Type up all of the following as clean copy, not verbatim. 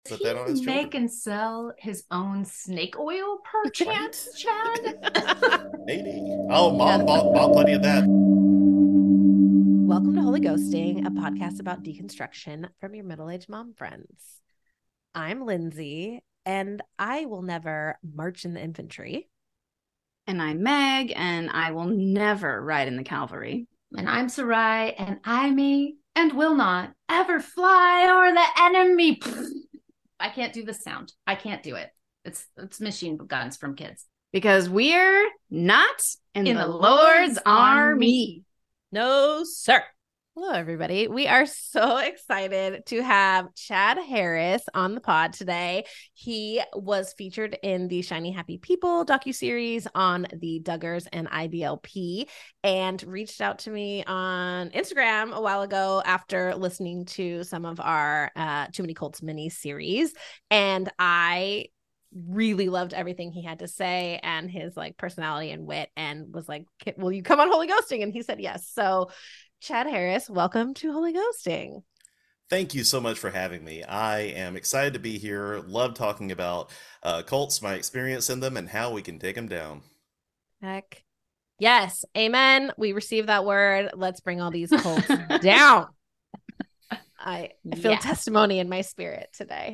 Put that on his Make children. and sell his own snake oil per chance, Chad? Maybe. Oh, mom bought plenty of that. Welcome to Holy Ghosting, a podcast about deconstruction from your middle-aged mom friends. I'm Lindsay, and I will never march in the infantry. And I'm Meg, and I will never ride in the cavalry. And I'm Sarai, and I may and will not ever fly over the enemy. I can't do the sound. I can't do it. It's machine guns from kids. Because we're not in the the Lord's army. No, sir. Hello, everybody. We are so excited to have Chad Harris on the pod today. He was featured in the Shiny Happy People docuseries on the Duggars and IBLP and reached out to me on Instagram a while ago after listening to some of our Too Many Cults mini series. And I really loved everything he had to say and his like personality and wit, and was like, will you come on Holy Ghosting? And he said yes. So Chad Harris, welcome to Holy Ghosting. Thank you so much for having me. I am excited to be here. Love talking about cults, my experience in them, and how we can take them down. Heck yes. Amen. We received that word. Let's bring all these cults down. I feel testimony in my spirit today.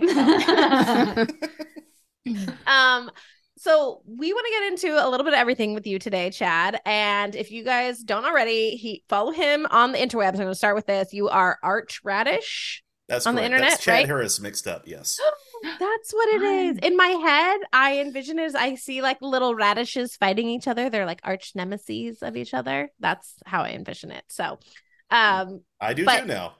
So we want to get into a little bit of everything with you today, Chad. And if you guys don't already, follow him on the interwebs. I'm going to start with this. You are Arch Radish. That's on correct. The internet, That's Chad right? Harris mixed up, yes. That's what it is. In my head, I envision it as I see like little radishes fighting each other. They're like arch nemesis of each other. That's how I envision it. So I do too now.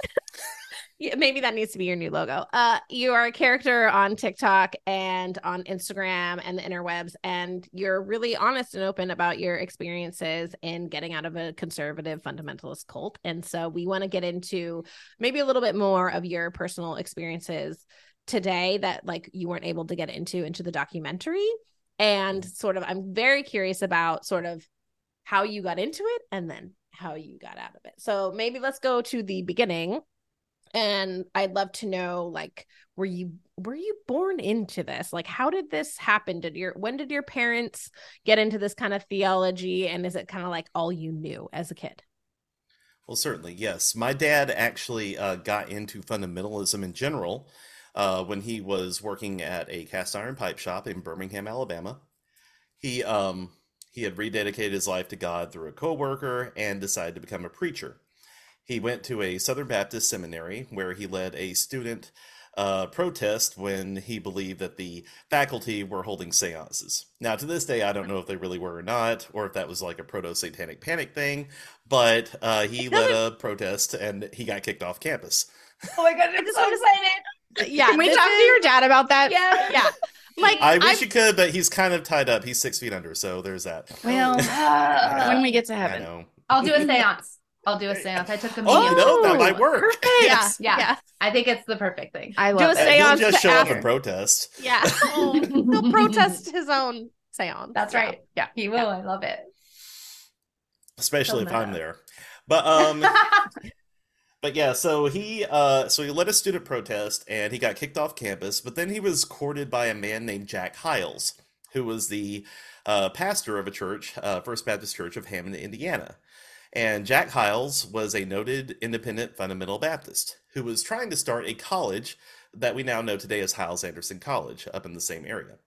Yeah, maybe that needs to be your new logo. You are a character on TikTok and on Instagram and the interwebs, and you're really honest and open about your experiences in getting out of a conservative fundamentalist cult. And so we want to get into maybe a little bit more of your personal experiences today that like you weren't able to get into the documentary. And sort of, I'm very curious about sort of how you got into it and then how you got out of it. So maybe let's go to the beginning. And I'd love to know, like, were you born into this? Like, how did this happen? When did your parents get into this kind of theology? And is it kind of like all you knew as a kid? Well, certainly, yes. My dad actually got into fundamentalism in general when he was working at a cast iron pipe shop in Birmingham, Alabama. He had rededicated his life to God through a coworker and decided to become a preacher. He went to a Southern Baptist seminary where he led a student protest when he believed that the faculty were holding seances. Now, to this day, I don't know if they really were or not, or if that was like a proto-satanic panic thing, but he led a protest and he got kicked off campus. Oh my God, I'm so excited. Yeah. Can we talk to your dad about that? Yeah. Like, I wish you could, but he's kind of tied up. He's 6 feet under, so there's that. Well, when we get to I heaven. know. I'll do a seance. I took a Oh, medium. you know, that might work. Perfect. Yes. Yeah. I think it's the perfect thing. I Do love a it. seance He'll just to show up after. and protest. Yeah. He'll protest his own seance. That's right. Yeah. He will. I love it. Especially if Don't I'm know. there. But but yeah, so he led a student protest and he got kicked off campus, but then he was courted by a man named Jack Hiles, who was the pastor of a church, First Baptist Church of Hammond, Indiana. And Jack Hiles was a noted independent fundamental Baptist who was trying to start a college that we now know today as Hiles-Anderson College up in the same area.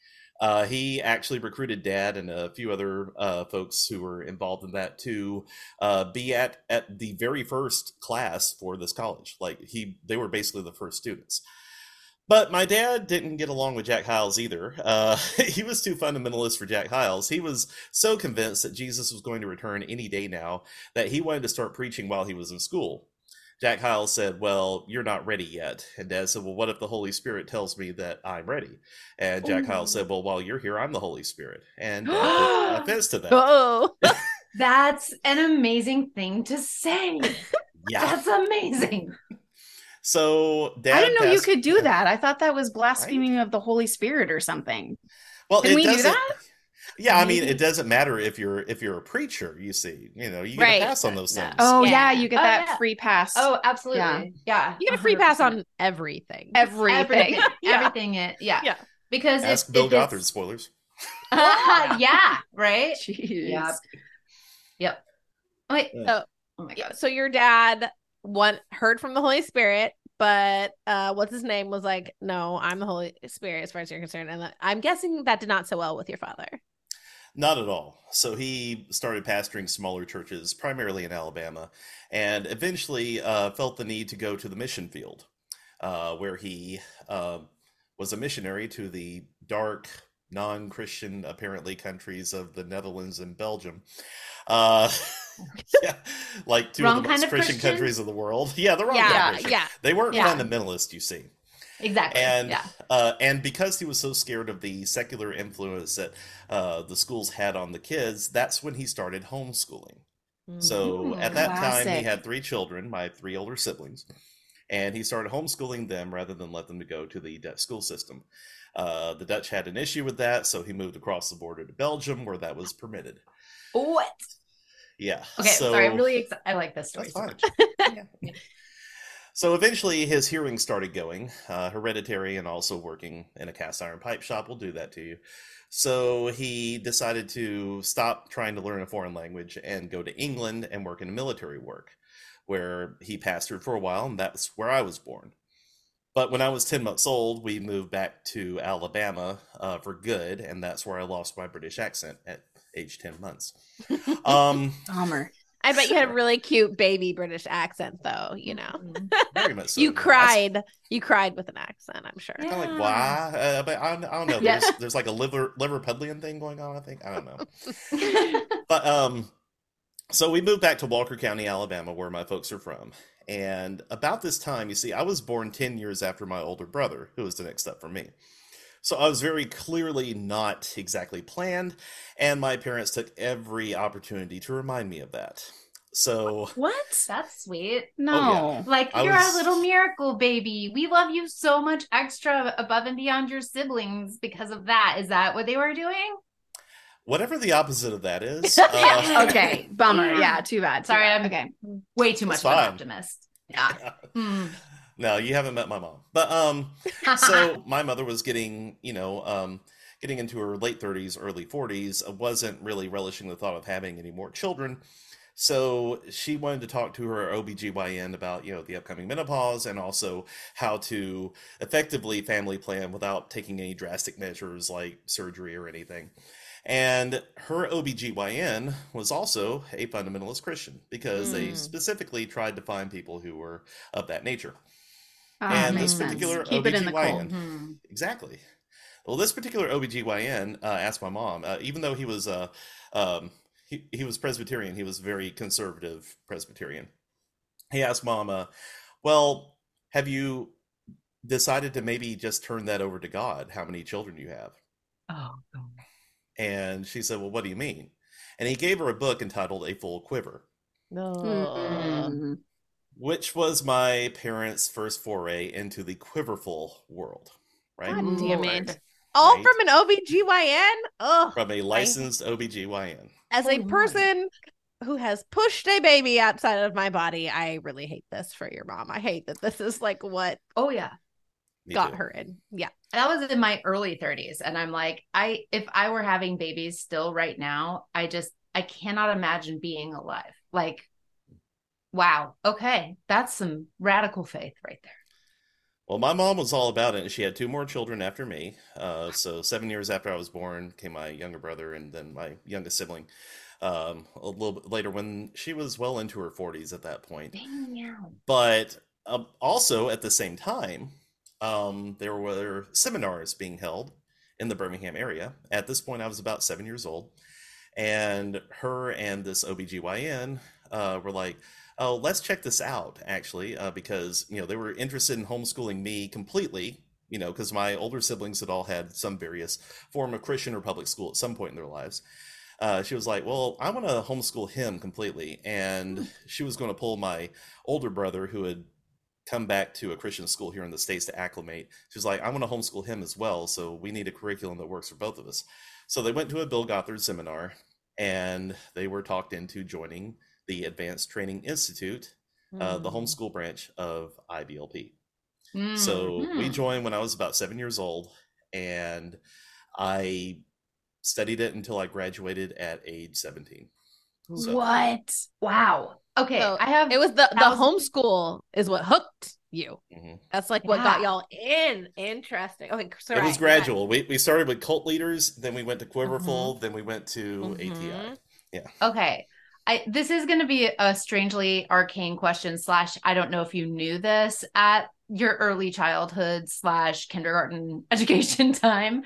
He actually recruited Dad and a few other folks who were involved in that to be at the very first class for this college. Like they were basically the first students. But my dad didn't get along with Jack Hiles either. He was too fundamentalist for Jack Hiles. He was so convinced that Jesus was going to return any day now that he wanted to start preaching while he was in school. Jack Hiles said, well, you're not ready yet. And Dad said, well, what if the Holy Spirit tells me that I'm ready? And Jack Hiles said, well, while you're here, I'm the Holy Spirit. And Dad took offense to that. Oh. That's an amazing thing to say. Yeah. That's amazing. So Dad I didn't know you passed- could do that. I thought that was blaspheming of the Holy Spirit or something. Well, Can it we do doesn't- that? Yeah, I mean, Maybe- it doesn't matter if you're a preacher, you see. You know, you get Right. a pass on those No. things. Oh Yeah. yeah, you get Oh, that yeah. free pass. Oh, absolutely. Yeah. You get a free pass 100%. on everything. Everything. everything. Yeah. Everything. Yeah. Yeah. Because Ask Bill if Gothard, it's spoilers. yeah, right. Jeez. Yeah. Yep. Wait. So, Oh my yeah, god. so your dad heard from the Holy Spirit, but what's his name was like, no, I'm the Holy Spirit as far as you're concerned. And I'm guessing that did not so well with your father. Not at all. So he started pastoring smaller churches, primarily in Alabama, and eventually felt the need to go to the mission field, where he was a missionary to the dark, non-Christian, apparently, countries of the Netherlands and Belgium. Yeah, like two Wrong of the kind most of Christian Christian? countries of the world. Yeah, the wrong Yeah, kind of Christian. yeah. They weren't Yeah. fundamentalist, you see. Exactly. And yeah. and because he was so scared of the secular influence that the schools had on the kids, that's when he started homeschooling. So at that time, he Classic. had 3 children, my 3 older siblings, and he started homeschooling them rather than let them to go to the Dutch school system. The Dutch had an issue with that, so he moved across the border to Belgium, where that was permitted. What? Yeah. Okay. so, Sorry. I'm really excited. I like this story. That's so fine. much. Yeah. So eventually his hearing started going. Hereditary and also working in a cast iron pipe shop will do that to you. So he decided to stop trying to learn a foreign language and go to England and work in military work, where he pastored for a while, and that's where I was born. But when I was 10 months old, we moved back to Alabama for good, and that's where I lost my British accent at age 10 months. Bummer. I bet you had a really cute baby British accent, though. You know, Mhm. Very much so. you That's cried. You cried with an accent. I'm sure. Yeah. kind of like why, but I don't know. Yeah. There's like a Liverpudlian thing going on. I think I don't know. But so we moved back to Walker County, Alabama, where my folks are from. And about this time, you see, I was born 10 years after my older brother, who was the next up from me. So I was very clearly not exactly planned, and my parents took every opportunity to remind me of that. So What? That's sweet. No. Like, I you're was- a little miracle baby. We love you so much extra above and beyond your siblings because of that. Is that what they were doing? whatever the opposite of that is, Okay. Bummer. Yeah. Yeah. Too bad. Sorry, bad. I'm okay. way too much It's of an fine. optimist. Yeah. Hmm. No, you haven't met my mom. But so my mother was getting, getting into her late 30s, early 40s, wasn't really relishing the thought of having any more children. So she wanted to talk to her OBGYN about, the upcoming menopause and also how to effectively family plan without taking any drastic measures like surgery or anything. And her OBGYN was also a fundamentalist Christian because they Mm. specifically tried to find people who were of that nature. Ah, And makes this sense. particular Keep it in the OBGYN cold. Hmm. Exactly. Well, this particular OBGYN asked my mom, even though he was he was Presbyterian, he was very conservative Presbyterian. He asked mom, well, have you decided to maybe just turn that over to God, how many children you have? Oh. And she said, well, what do you mean? And he gave her a book entitled A Full Quiver, No. Mm. which was my parents' first foray into the quiverful world, right? God damn Lord. it. All Right. from an OBGYN? Oh, From a licensed OBGYN. as a Holy person who has pushed a baby outside of my body, I really hate this for your mom. I hate that this is like what Oh, yeah. Me got too. her in. Yeah. That was in my early 30s. And I'm like, if I were having babies still right now, I cannot imagine being alive. Like, wow. Okay. That's some radical faith right there. Well, my mom was all about it, and she had 2 more children after me. So 7 years after I was born came my younger brother and then my youngest sibling. A little bit later when she was well into her 40s at that point. Damn. But also at the same time, there were seminars being held in the Birmingham area. At this point, I was about 7 years old. And her and this OBGYN were like, oh, let's check this out, actually, because, they were interested in homeschooling me completely, because my older siblings had all had some various form of Christian or public school at some point in their lives. She was like, well, I want to homeschool him completely. And she was going to pull my older brother, who had come back to a Christian school here in the States to acclimate. She's like, I want to homeschool him as well, so we need a curriculum that works for both of us. So they went to a Bill Gothard seminar, and they were talked into joining the Advanced Training Institute, the homeschool branch of IBLP. So we joined when I was about 7 years old, and I studied it until I graduated at age 17. So, What? Wow. Okay, So I have. it was the that was- homeschool is what hooked you. mhm. That's like what got Yeah. y'all in. Interesting. Okay, sorry. It was gradual. We started with cult leaders, then we went to Quiverful, then we went to Mhm. ATI. Okay. This is going to be a strangely arcane question / I don't know if you knew this at your early childhood / kindergarten education time.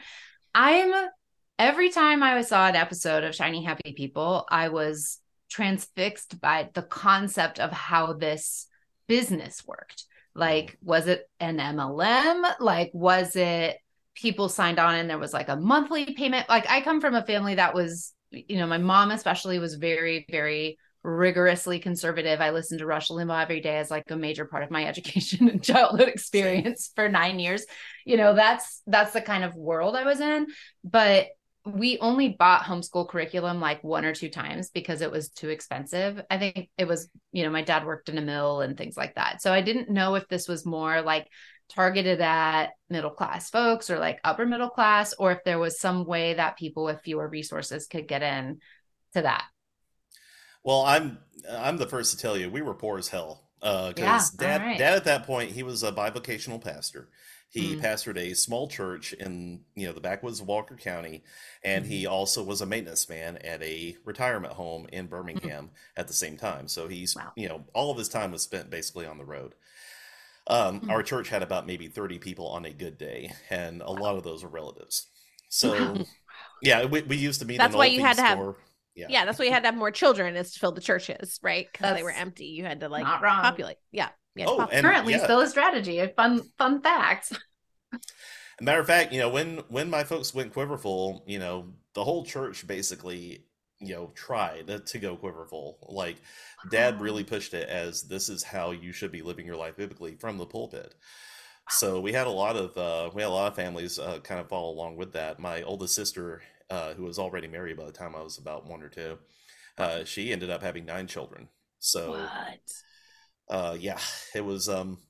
Every time I saw an episode of Shiny Happy People, I was transfixed by the concept of how this business worked. Like, was it an MLM? Like, was it people signed on and there was like a monthly payment? Like, I come from a family that was, my mom especially was very, very rigorously conservative. I listened to Rush Limbaugh every day as like a major part of my education and childhood experience for 9 years. That's the kind of world I was in. But we only bought homeschool curriculum like 1 or 2 times because it was too expensive. I think it was, my dad worked in a mill and things like that. So I didn't know if this was more like targeted at middle class folks or like upper middle class, or if there was some way that people with fewer resources could get in to that. Well, I'm the first to tell you we were poor as hell. Yeah, Because dad all right. dad at that point, he was a bivocational pastor. He Mm. pastored a small church in the backwoods of Walker County, and he also was a maintenance man at a retirement home in Birmingham at the same time. So he's Wow. all of his time was spent basically on the road. Our church had about maybe 30 people on a good day, and a lot of those were relatives. So yeah, we used to meet That's in why Old you had Feed to have- store. Yeah. Yeah, that's why you had to have more children is to fill the churches, right? Because they were That's empty. You had to like not wrong. populate. Yeah. You had to Oh, populate. and Currently yeah. still a strategy. A fun fact. Matter of fact, when my folks went Quiverful, the whole church basically, tried to go Quiverful. Like, Dad really pushed it as this is how you should be living your life biblically from the pulpit. So we had a lot of families kind of follow along with that. My oldest sister, who was already married by the time I was about 1 or 2, she ended up having 9 children. So yeah, it was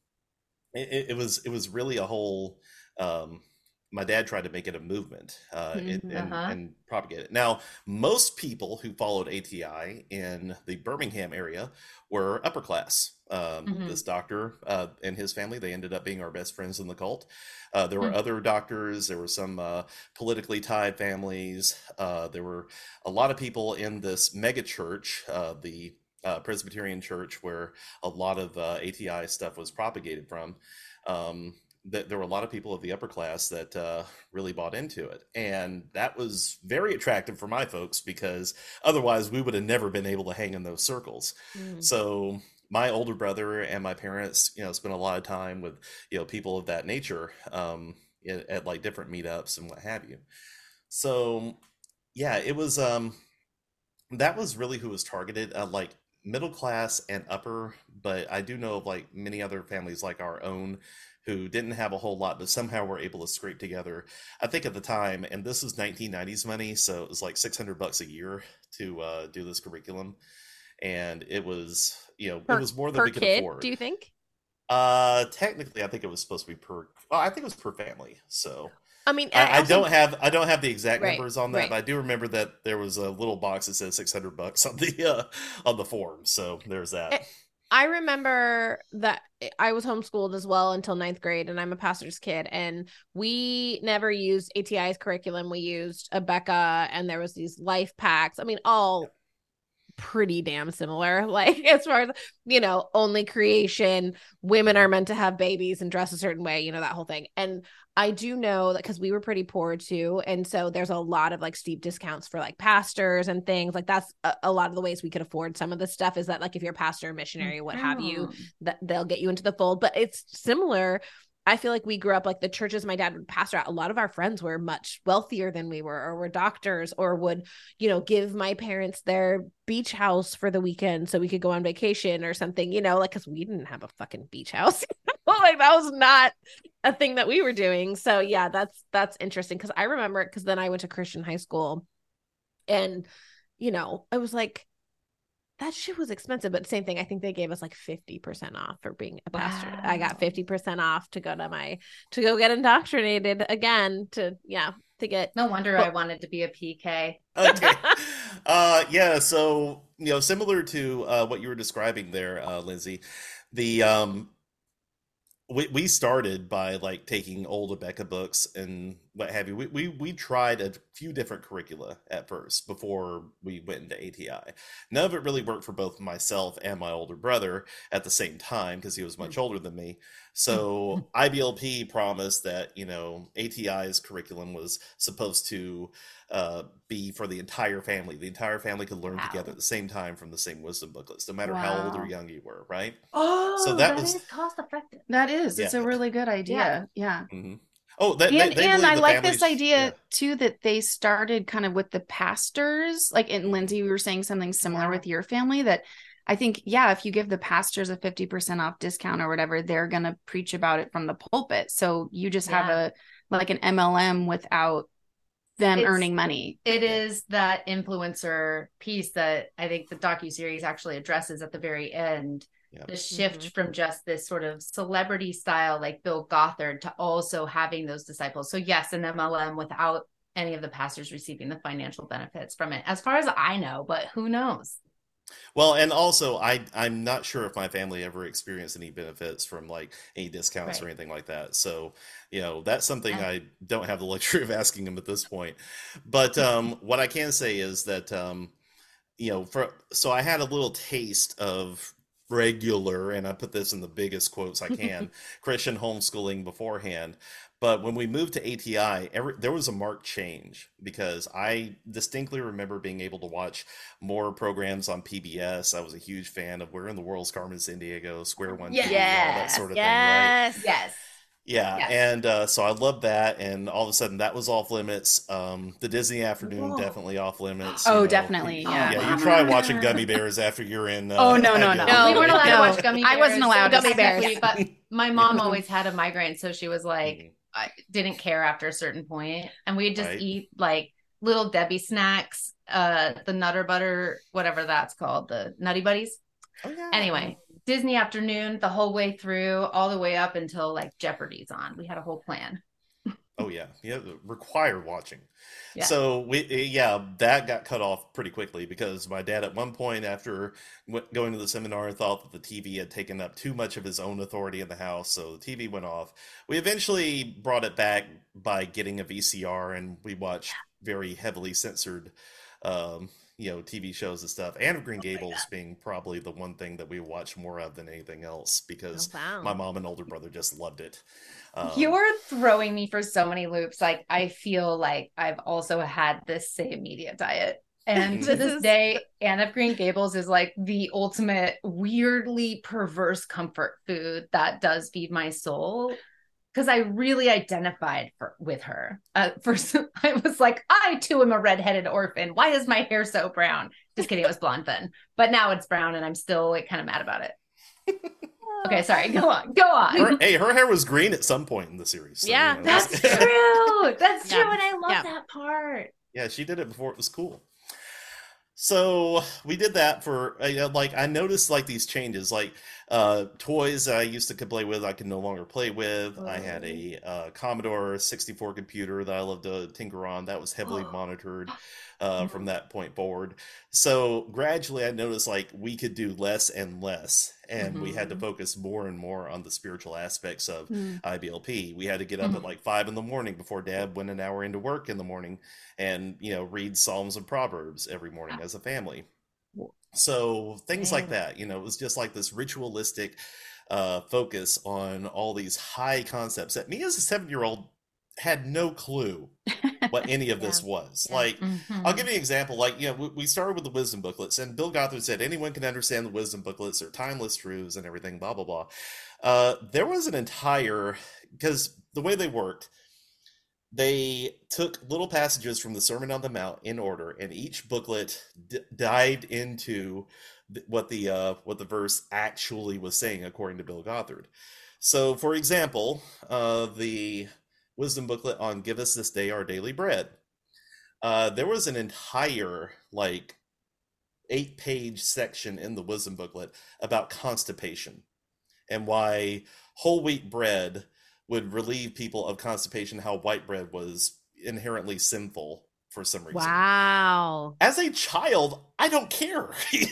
it was really a whole my dad tried to make it a movement and propagate it. Now, most people who followed ATI in the Birmingham area were upper class. This doctor and his family, they ended up being our best friends in the cult. There were other doctors. There were some politically tied families. There were a lot of people in this mega church, the Presbyterian church, where a lot of ATI stuff was propagated from. There were a lot of people of the upper class that really bought into it. And that was very attractive for my folks because otherwise we would have never been able to hang in those circles. So my older brother and my parents, spent a lot of time with, people of that nature at like different meetups and what have you. So yeah, it was, that was really who was targeted, like middle class and upper. But I do know of like many other families like our own who didn't have a whole lot, but somehow were able to scrape together. I think at the time, and this was 1990s money, so it was like $600 a year to do this curriculum, and it was, it was more than per we could kid, afford. do you think? Technically, I think it was supposed to be I think it was per family. So I mean, I also- don't have the exact Right, numbers on that, right. but I do remember that there was a little box that says $600 on the form. So there's that. I remember that I was homeschooled as well until 9th grade, and I'm a pastor's kid, and we never used ATI's curriculum. We used Abeka, and there was these life packs. I mean, all pretty damn similar, like as far as, only creation, women are meant to have babies and dress a certain way, that whole thing. And I do know that because we were pretty poor too. And so there's a lot of like steep discounts for like pastors and things like that's a lot of the ways we could afford some of this stuff is that like if you're a pastor or missionary, what have you, that they'll get you into the fold. But it's similar. I feel like we grew up like the churches my dad would pastor at. A lot of our friends were much wealthier than we were, or were doctors, or would, give my parents their beach house for the weekend so we could go on vacation or something, like, because we didn't have a fucking beach house. Like that was not a thing that we were doing. So yeah, that's interesting because I remember it because then I went to Christian high school and I was like, that shit was expensive, but same thing. I think they gave us like 50% off for being a pastor. I got 50% off to go get indoctrinated again to get. No wonder I wanted to be a PK. Okay. Yeah, so similar to what you were describing there, Lindsay, the we started by like taking old Abeka books and what have you. We tried a few different curricula at first before we went into ATI. None of it really worked for both myself and my older brother at the same time because he was much older than me. So IBLP promised that ATI's curriculum was supposed to be for the entire family. The entire family could learn together at the same time from the same wisdom booklets, no matter how old or young you were, right? Oh, so that is cost effective. That is. It's a really good idea. Yeah. Mm-hmm. Oh, and I like this idea too that they started kind of with the pastors. Like, and Lindsay, we were saying something similar with your family that I think, if you give the pastors a 50% off discount or whatever, they're going to preach about it from the pulpit. So you just have an MLM without them earning money. It is that influencer piece that I think the docuseries actually addresses at the very end. Yep. The shift from just this sort of celebrity style like Bill Gothard to also having those disciples. So yes, an MLM without any of the pastors receiving the financial benefits from it, as far as I know, but who knows? Well, and also I'm not sure if my family ever experienced any benefits from like any discounts or anything like that. So, that's something I don't have the luxury of asking them at this point. But what I can say is that, so I had a little taste of regular, and I put this in the biggest quotes I can, Christian homeschooling beforehand. But when we moved to ATI, there was a marked change because I distinctly remember being able to watch more programs on PBS. I was a huge fan of Where in the World's Carmen Sandiego, Square One, all that sort of thing, right? Yes. Yeah, and so I loved that, and all of a sudden that was off limits. The Disney afternoon definitely off limits. Definitely, Yeah, you try watching Gummy Bears after you're in. No. We weren't allowed to watch Gummy Bears. I wasn't allowed Gummy Bears, but my mom always had a migraine, so she was like, I didn't care after a certain point, and we'd just eat like little Debbie snacks, the Nutter Butter, whatever that's called, the Nutty Buddies. Oh, yeah. Anyway. Disney afternoon the whole way through, all the way up until like Jeopardy's on. We had a whole plan. Oh yeah, required watching. Yeah. So that got cut off pretty quickly because my dad at one point after going to the seminar thought that the TV had taken up too much of his own authority in the house, so the TV went off. We eventually brought it back by getting a VCR, and we watched very heavily censored TV shows and stuff. Anne of Green Gables being probably the one thing that we watch more of than anything else because my mom and older brother just loved it. You're throwing me for so many loops. Like, I feel like I've also had this same media diet. And to this day, Anne of Green Gables is like the ultimate weirdly perverse comfort food that does feed my soul. Because I really identified with her. First, I was like, I too am a redheaded orphan. Why is my hair so brown? Just kidding, it was blonde then. But now it's brown, and I'm still like kind of mad about it. Okay, sorry. Go on. Her hair was green at some point in the series. So, that's true. That's true, and I love that part. Yeah, she did it before it was cool. So we did that for I noticed like these changes, like toys I used to play with I can no longer play with. I had a Commodore 64 computer that I loved to tinker on that was heavily monitored from that point forward. So gradually I noticed like we could do less and less, and we had to focus more and more on the spiritual aspects of IBLP. We had to get up at like 5 a.m. before Dad went an hour into work in the morning and read Psalms and Proverbs every morning as a family. So things like that, it was just like this ritualistic focus on all these high concepts that me as a 7-year-old had no clue what any of this was. Like, I'll give you an example. Like, we started with the wisdom booklets, and Bill Gothard said anyone can understand the wisdom booklets. They're timeless truths and everything, blah, blah, blah. There was an entire, because the way they worked, they took little passages from the Sermon on the Mount in order, and each booklet dived into what the verse actually was saying, according to Bill Gothard. So, for example, the wisdom booklet on "Give Us This Day Our Daily Bread." There was an entire 8-page section in the wisdom booklet about constipation and why whole wheat bread would relieve people of constipation, how white bread was inherently sinful for some reason. Wow. As a child, I don't care.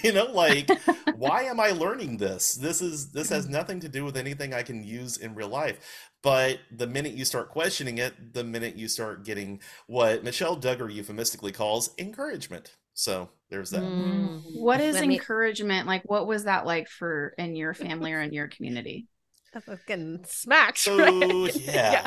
Why am I learning this? This has nothing to do with anything I can use in real life. But the minute you start questioning it, the minute you start getting what Michelle Duggar euphemistically calls encouragement. So there's that. What is encouragement? What was that like in your family or in your community? That's getting smacked. So, right? yeah.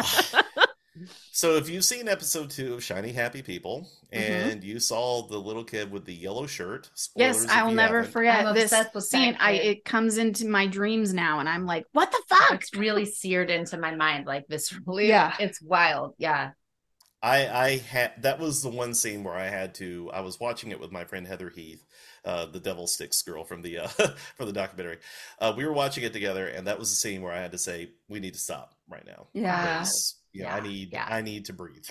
So if you've seen episode 2 of Shiny Happy People and you saw the little kid with the yellow shirt, yes, I will never forget this scene. It comes into my dreams now, and I'm like, what the fuck? It's really seared into my mind, viscerally. Yeah, it's wild. Yeah. I had that was the one scene where I was watching it with my friend Heather Heath, the Devil Sticks girl from the from the documentary. We were watching it together, and that was the scene where I had to say, we need to stop right now. Yeah. I need to breathe.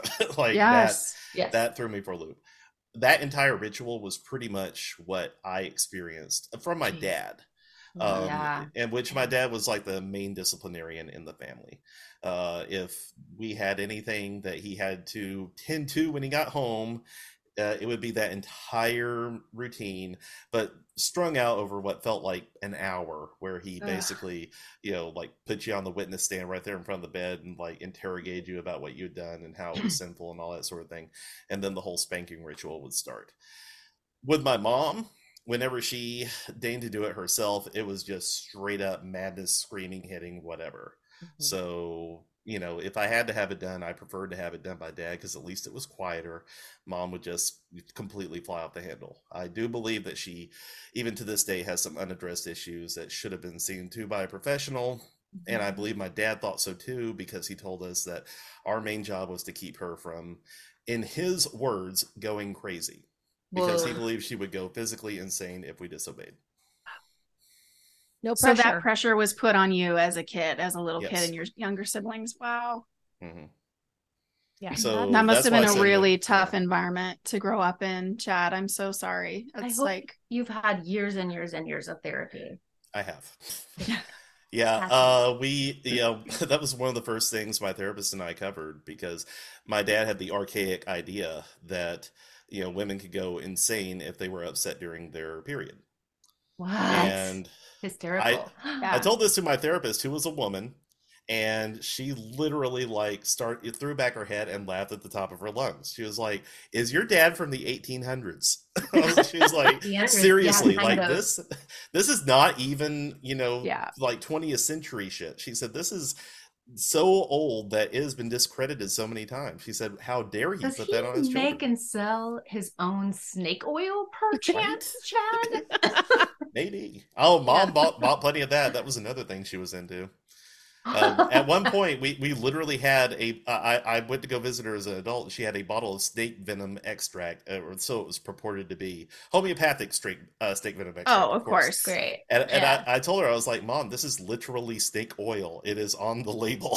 That threw me for a loop. That entire ritual was pretty much what I experienced from my dad. In which my dad was the main disciplinarian in the family. If we had anything that he had to tend to when he got home, it would be that entire routine, but strung out over what felt like an hour, where he basically, put you on the witness stand right there in front of the bed and interrogate you about what you'd done and how it was sinful and all that sort of thing. And then the whole spanking ritual would start. With my mom, whenever she deigned to do it herself, it was just straight up madness, screaming, hitting, whatever. So, if I had to have it done, I preferred to have it done by dad because at least it was quieter. Mom would just completely fly off the handle. I do believe that she, even to this day, has some unaddressed issues that should have been seen to by a professional. And I believe my dad thought so too, because he told us that our main job was to keep her from, in his words, going crazy. Because he believed she would go physically insane if we disobeyed. No pressure. So that pressure was put on you as a kid, as a little kid, and your younger siblings. Wow. Mm-hmm. Yeah. So that must have been a really tough environment to grow up in, Chad. I'm so sorry. It's you've had years and years and years of therapy. I have. Yeah. That was one of the first things my therapist and I covered, because my dad had the archaic idea that women could go insane if they were upset during their period. What? And hysterical. I told this to my therapist, who was a woman, and she literally threw back her head and laughed at the top of her lungs. She was like, "Is your dad from the 1800s?" She was like, "Seriously, this is not even 20th century shit." She said, "This is so old that it has been discredited so many times." She said, "How dare he put that on his children?" Make and sell his own snake oil, perchance, Chad? Maybe. Oh, Mom bought plenty of that. That was another thing she was into. At one point, we literally had I went to go visit her as an adult. She had a bottle of snake venom extract, or so it was purported to be, homeopathic snake venom extract. Oh, of course. Great. And I told her, I was like, "Mom, this is literally snake oil. It is on the label.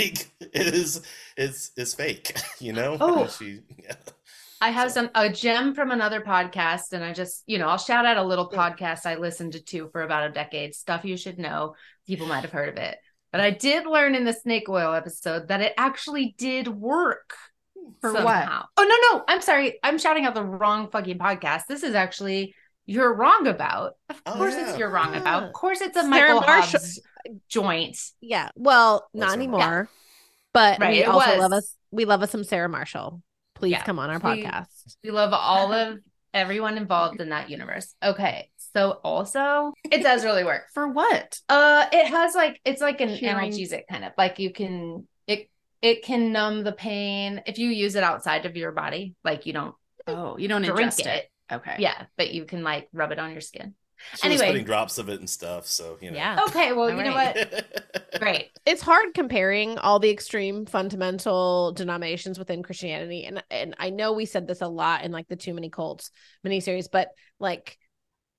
It's fake, Oh. And I have a gem from another podcast, and I just, I'll shout out a little podcast I listened to for about a decade. Stuff you should know. People might have heard of it. But I did learn in the snake oil episode that it actually did work. For somehow. what? Oh, no. I'm sorry. I'm shouting out the wrong fucking podcast. This is actually You're Wrong About. Of course it's You're Wrong About. Of course it's a Michael Hobbs joint. Yeah. Well, not anymore. But right, we love us some Sarah Marshall. Please come on our podcast. We love all of everyone involved in that universe. Okay. So also, it does really work. For what? It has it's like an analgesic kind of, you can, it can numb the pain if you use it outside of your body. You don't ingest it. Okay. Yeah. But you can rub it on your skin. She was putting drops of it and stuff. So, Yeah. Okay. Well, you know what? Great. It's hard comparing all the extreme fundamental denominations within Christianity. And I know we said this a lot in the Too Many Cults miniseries, but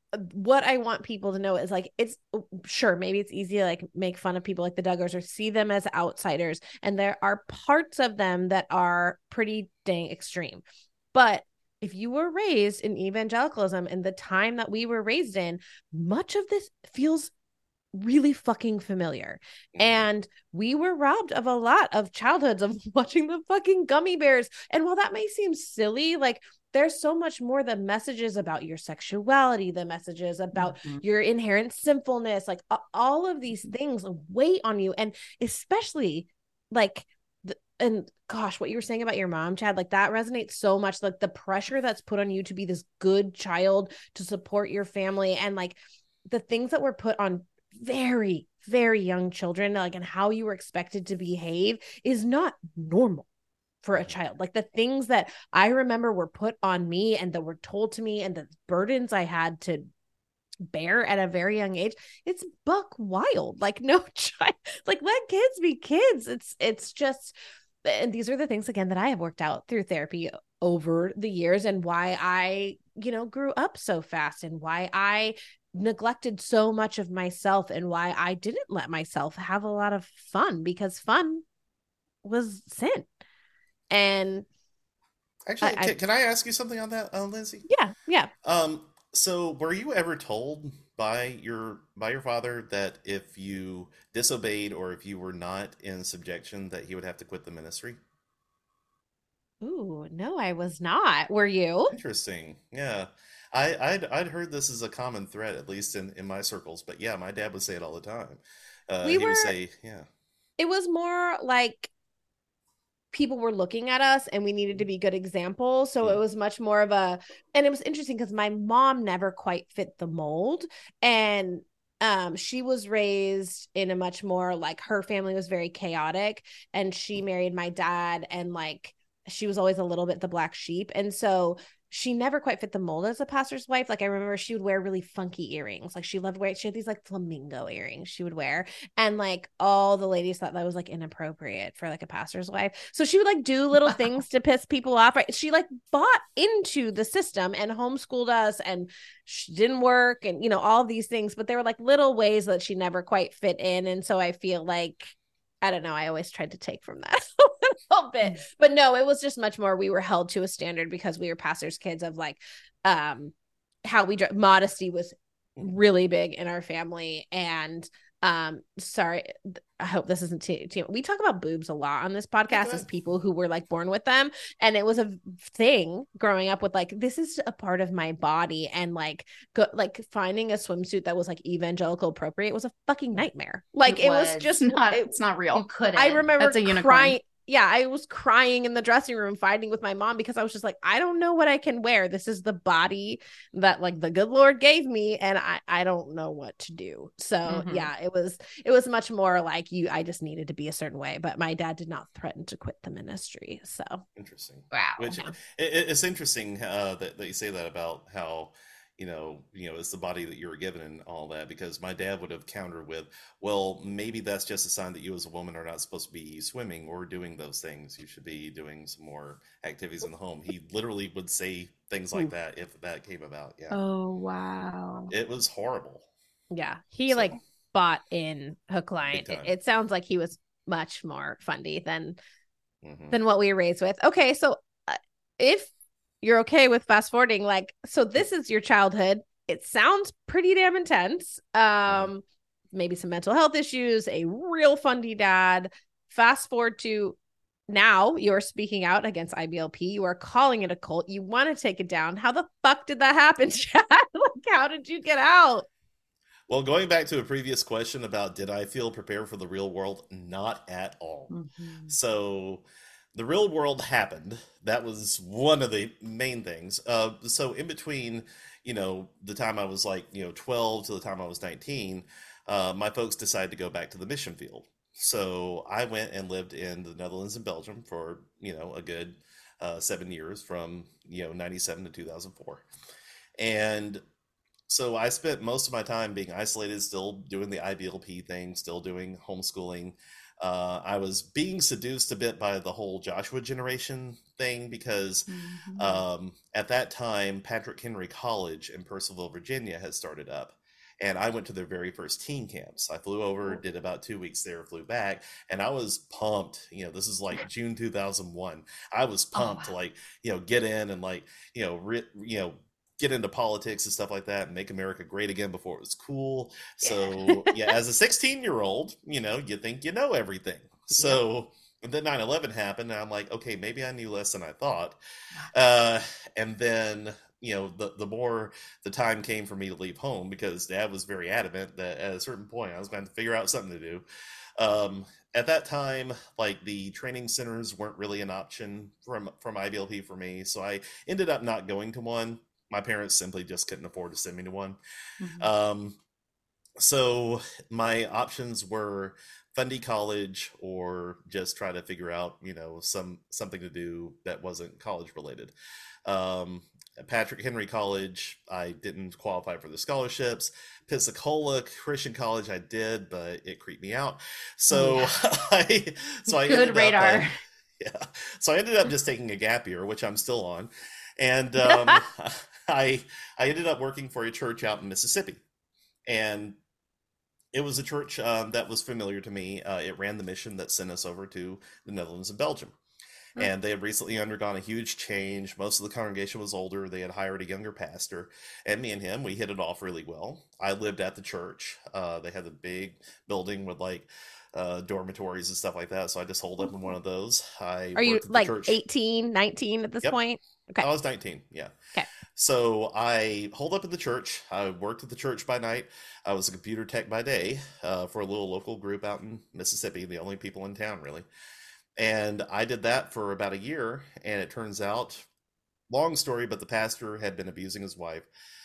what I want people to know is like, it's sure, maybe it's easy to like make fun of people like the Duggars or see them as outsiders. And there are parts of them that are pretty dang extreme. But if you were raised in evangelicalism in the time that we were raised in, much of this feels really fucking familiar. And we were robbed of a lot of childhoods of watching the fucking Gummy Bears. And while that may seem silly, like there's so much more, the messages about your sexuality, the messages about your inherent sinfulness, like all of these things weigh on you. And especially like, and gosh, what you were saying about your mom, Chad, like that resonates so much. Like the pressure that's put on you to be this good child, to support your family, and like the things that were put on very, very young children, like, and how you were expected to behave is not normal for a child. Like the things that I remember were put on me and that were told to me, and the burdens I had to bear at a very young age, it's buck wild. Like no child, like let kids be kids. It's just, and these are the things again that I have worked out through therapy over the years, and why I, grew up so fast, and why I neglected so much of myself, and why I didn't let myself have a lot of fun, because fun was sin. And actually, can I ask you something on that, Lindsay? Yeah. So were you ever told by your father that if you disobeyed or if you were not in subjection that he would have to quit the ministry? Ooh, no, I was not. Were you? Interesting. Yeah. I'd heard this as a common thread, at least in my circles. But yeah, my dad would say it all the time. He would say, yeah. It was more like people were looking at us and we needed to be good examples. So it was much more of a, and it was interesting because my mom never quite fit the mold. And she was raised in a much more like, her family was very chaotic, and she married my dad, and like she was always a little bit the black sheep. And so she never quite fit the mold as a pastor's wife. Like I remember she would wear really funky earrings. Like she loved wearing, she had these like flamingo earrings she would wear. And like all the ladies thought that was like inappropriate for like a pastor's wife. So she would like do little things to piss people off. Right? She like bought into the system and homeschooled us, and she didn't work, and all these things, but there were like little ways that she never quite fit in. And so I feel like, I don't know, I always tried to take from that a little bit, but no, it was just much more, we were held to a standard because we were pastors' kids, of like how we modesty was really big in our family. And sorry, I hope this isn't too we talk about boobs a lot on this podcast as people who were like born with them, and it was a thing growing up with like, this is a part of my body, and like like finding a swimsuit that was like evangelical appropriate was a fucking nightmare. Like it was just not, it's not real. You couldn't. I remember That's a crying. Yeah, I was crying in the dressing room, fighting with my mom, because I was just like, I don't know what I can wear. This is the body that like the good Lord gave me, and I don't know what to do. So yeah, it was much more like I just needed to be a certain way. But my dad did not threaten to quit the ministry. So interesting. Wow. Which it's interesting that you say that about how it's the body that you were given and all that, because my dad would have countered with, well, maybe that's just a sign that you as a woman are not supposed to be swimming or doing those things. You should be doing some more activities in the home. He literally would say things like that if that came about. Yeah. Oh, wow. It was horrible. Yeah. He like bought in hook line. It sounds like he was much more fundy than what we were raised with. Okay. So if you're okay with fast forwarding, like, so this is your childhood. It sounds pretty damn intense. Maybe some mental health issues, a real fundy dad. Fast forward to now, you're speaking out against IBLP. You are calling it a cult. You want to take it down. How the fuck did that happen, Chad? Like, how did you get out? Well, going back to a previous question about did I feel prepared for the real world? Not at all. So the real world happened. That was one of the main things. So in between, the time I was like, 12 to the time I was 19, my folks decided to go back to the mission field. So I went and lived in the Netherlands and Belgium for, a good 7 years, from, 97 to 2004. And so I spent most of my time being isolated, still doing the IBLP thing, still doing homeschooling. I was being seduced a bit by the whole Joshua generation thing because at that time, Patrick Henry College in Purcellville, Virginia had started up. And I went to their very first teen camps. I flew over, did about 2 weeks there, flew back, and I was pumped. This is like June 2001. I was pumped to like, get in and like, get into politics and stuff like that and make America great again before it was cool. So as a 16-year-old, you think you know everything. So then 9/11 happened, and I'm like, okay, maybe I knew less than I thought. And then the more the time came for me to leave home, because Dad was very adamant that at a certain point I was going to figure out something to do. At that time, like, the training centers weren't really an option from IBLP for me, so I ended up not going to one. My parents simply just couldn't afford to send me to one. So my options were Fundy College or just try to figure out, something to do that wasn't college related. Patrick Henry College, I didn't qualify for the scholarships. Pensacola Christian College, I did, but it creeped me out. So I good radar. So I ended up just taking a gap year, which I'm still on, and I ended up working for a church out in Mississippi, and it was a church that was familiar to me. It ran the mission that sent us over to the Netherlands and Belgium. And they had recently undergone a huge change. Most of the congregation was older. They had hired a younger pastor. And me and him, we hit it off really well. I lived at the church. They had a big building with like dormitories and stuff like that. So I just holed up in one of those. Are you like 18, 19 at this point? Okay. I was 19, yeah. Okay. So I holed up at the church. I worked at the church by night. I was a computer tech by day for a little local group out in Mississippi, the only people in town, really. And I did that for about a year, and it turns out, long story, but the pastor had been abusing his wife.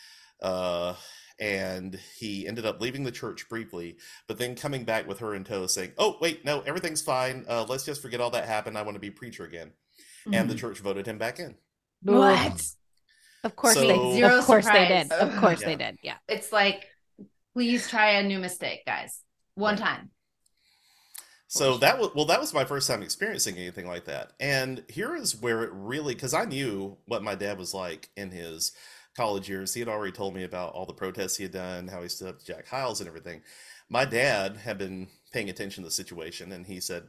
And he ended up leaving the church briefly, but then coming back with her in tow saying, oh, wait, no, everything's fine. Let's just forget all that happened. I want to be preacher again. And the church voted him back in. What? Of course, they did. Of course they did. Yeah. It's like, please try a new mistake, guys. One time. So that was my first time experiencing anything like that. And here is where it really, because I knew what my dad was like in his college years. He had already told me about all the protests he had done, how he stood up to Jack Hyles and everything. My dad had been paying attention to the situation, and he said,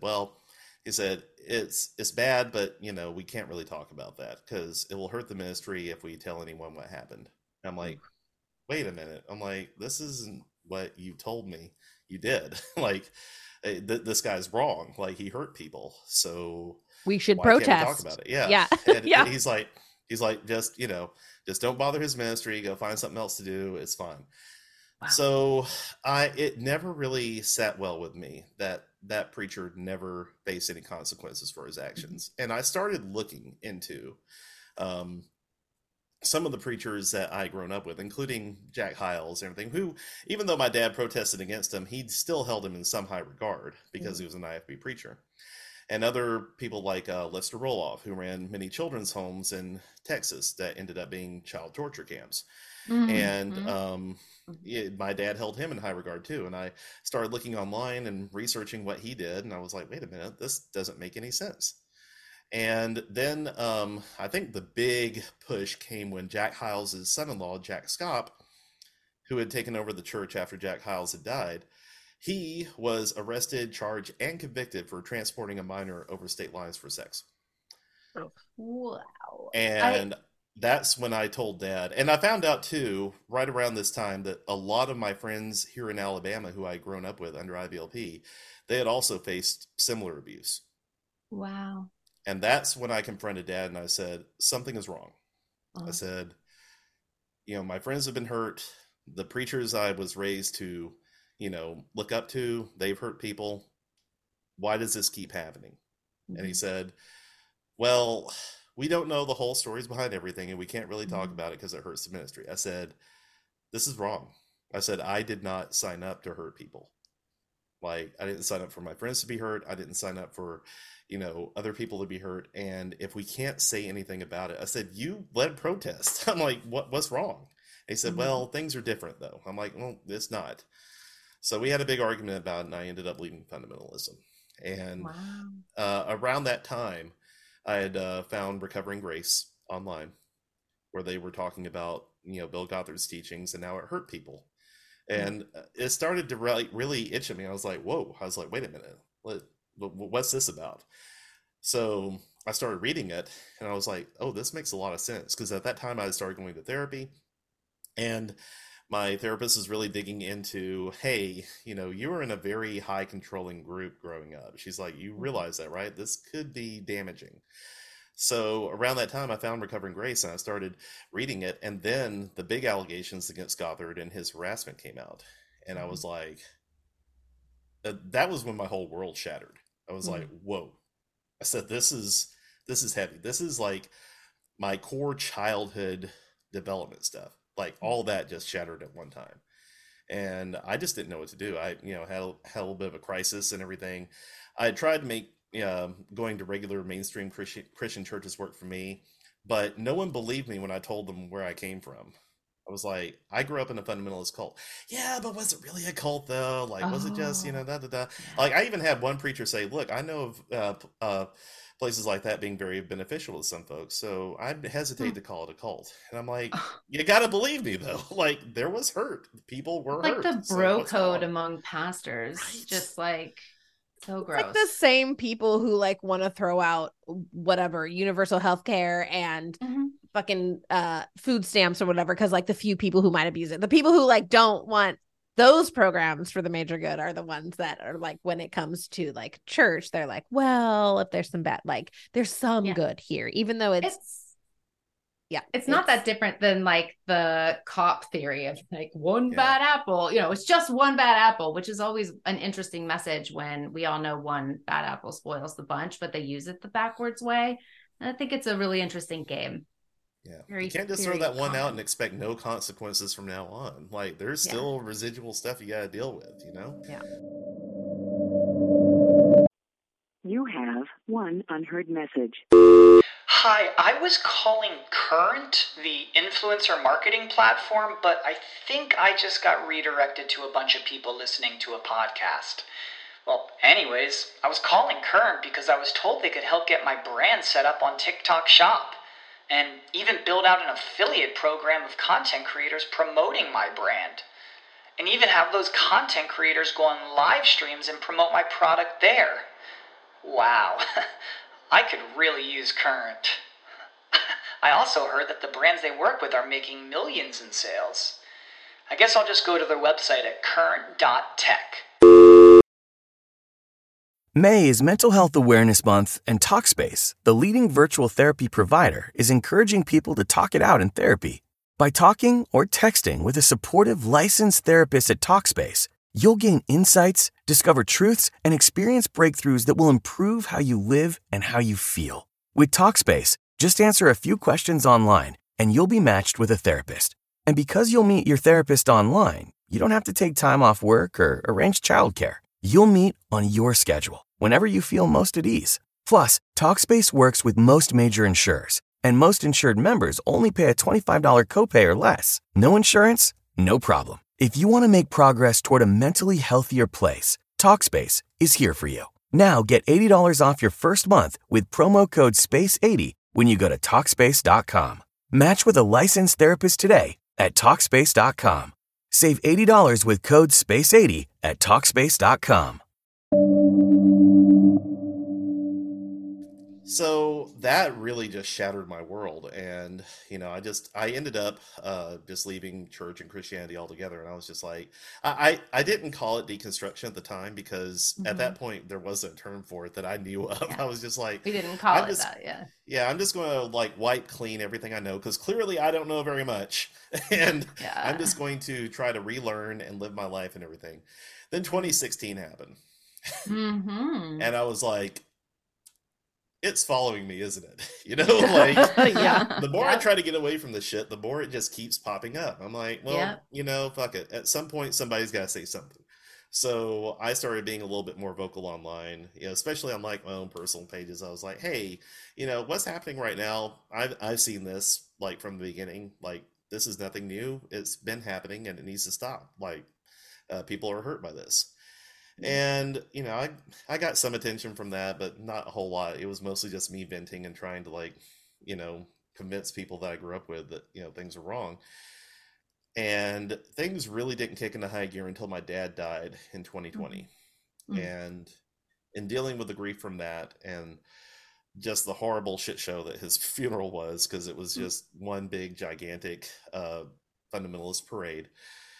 it's bad, but we can't really talk about that because it will hurt the ministry if we tell anyone what happened. And I'm like, wait a minute. I'm like, this isn't what you told me you did. Like, this guy's wrong. Like, he hurt people, so we should protest. Can't we talk about it? Yeah. And he's like, just don't bother his ministry. Go find something else to do. It's fine. Wow. So it never really sat well with me that preacher never faced any consequences for his actions. And I started looking into some of the preachers that I grown up with, including Jack Hyles and everything, who, even though my dad protested against him, he still held him in some high regard because he was an IFB preacher. And other people like Lester Roloff, who ran many children's homes in Texas that ended up being child torture camps. And my dad held him in high regard too. And I started looking online and researching what he did, and I was like, wait a minute, this doesn't make any sense. And then I think the big push came when Jack Hyles' son-in-law, Jack Scott, who had taken over the church after Jack Hyles had died, he was arrested, charged, and convicted for transporting a minor over state lines for sex. Wow. And that's when I told Dad. And I found out, too, right around this time, that a lot of my friends here in Alabama who I had grown up with under IBLP, they had also faced similar abuse. Wow. And that's when I confronted Dad and I said, something is wrong. I said, my friends have been hurt. The preachers I was raised to, look up to, they've hurt people. Why does this keep happening? And he said, well, we don't know the whole stories behind everything, and we can't really talk about it because it hurts the ministry. I said, this is wrong. I said, I did not sign up to hurt people. Like, I didn't sign up for my friends to be hurt. I didn't sign up for, other people to be hurt. And if we can't say anything about it, I said, you led protests. I'm like, what's wrong? And he said, well, things are different though. I'm like, well, it's not. So we had a big argument about it, and I ended up leaving fundamentalism. And Wow. around that time, I had found Recovering Grace online, where they were talking about, Bill Gothard's teachings and how it hurt people. And it started to really itch at me. I was like, whoa. I was like, wait a minute. What's this about? So I started reading it, and I was like, oh, this makes a lot of sense. Because at that time, I had started going to therapy, and my therapist is really digging into, hey, you were in a very high controlling group growing up. She's like, you realize that, right? This could be damaging. So around that time, I found Recovering Grace, and I started reading it. And then the big allegations against Gothard and his harassment came out. And I was like, that was when my whole world shattered. I was like, whoa. I said, this is heavy. This is like my core childhood development stuff. Like all that just shattered at one time. And I just didn't know what to do. I, had a little bit of a crisis and everything. I tried to make going to regular mainstream Christian churches work for me, but no one believed me when I told them where I came from. I was like, I grew up in a fundamentalist cult. Yeah, but was it really a cult though? Like, was it just, da da da? Like, I even had one preacher say, look, I know of places like that being very beneficial to some folks, so I hesitate to call it a cult. And I'm like, you gotta believe me though. Like, there was hurt. People were like hurt. the bro so code among pastors, right? Just like so It's gross. like the same people who like want to throw out whatever universal health care and fucking food stamps or whatever, because like the few people who might abuse it, the people who like don't want those programs for the major good are the ones that are like, when it comes to like church, they're like, well, if there's some bad, like there's some good here, even though it's not that different than like the cop theory of like one bad apple. It's just one bad apple, which is always an interesting message when we all know one bad apple spoils the bunch, but they use it the backwards way. And I think it's a really interesting game. Yeah, you can't just throw that one out and expect no consequences from now on. Like, there's still residual stuff you gotta deal with, Yeah. You have one unheard message. Hi, I was calling Current, the influencer marketing platform, but I think I just got redirected to a bunch of people listening to a podcast. Well, anyways, I was calling Current because I was told they could help get my brand set up on TikTok Shop, and even build out an affiliate program of content creators promoting my brand, and even have those content creators go on live streams and promote my product there. Wow, I could really use Current. I also heard that the brands they work with are making millions in sales. I guess I'll just go to their website at current.tech. May is Mental Health Awareness Month, and Talkspace, the leading virtual therapy provider, is encouraging people to talk it out in therapy. By talking or texting with a supportive, licensed therapist at Talkspace, you'll gain insights, discover truths, and experience breakthroughs that will improve how you live and how you feel. With Talkspace, just answer a few questions online, and you'll be matched with a therapist. And because you'll meet your therapist online, you don't have to take time off work or arrange childcare. You'll meet on your schedule, whenever you feel most at ease. Plus, Talkspace works with most major insurers, and most insured members only pay a $25 copay or less. No insurance? No problem. If you want to make progress toward a mentally healthier place, Talkspace is here for you. Now get $80 off your first month with promo code SPACE80 when you go to Talkspace.com. Match with a licensed therapist today at Talkspace.com. Save $80 with code SPACE80 at Talkspace.com. So that really just shattered my world, and I ended up just leaving church and Christianity altogether, and I was just like, I didn't call it deconstruction at the time, because at that point there wasn't a term for it that I knew of. I was just like, we didn't call it that. Yeah, I'm just going to like wipe clean everything I know, because clearly I don't know very much, and I'm just going to try to relearn and live my life and everything. Then 2016 happened, and I was like, it's following me, isn't it? Like, the more I try to get away from the shit, the more it just keeps popping up. I'm like, well, fuck it. At some point, somebody's got to say something. So I started being a little bit more vocal online, especially on like my own personal pages. I was like, hey, what's happening right now? I've seen this like from the beginning. Like, this is nothing new. It's been happening and it needs to stop. Like, people are hurt by this. And, I got some attention from that, but not a whole lot. It was mostly just me venting and trying to, like, convince people that I grew up with that, things are wrong. And things really didn't kick into high gear until my dad died in 2020. Mm. And in dealing with the grief from that and just the horrible shit show that his funeral was, because it was just one big, gigantic fundamentalist parade,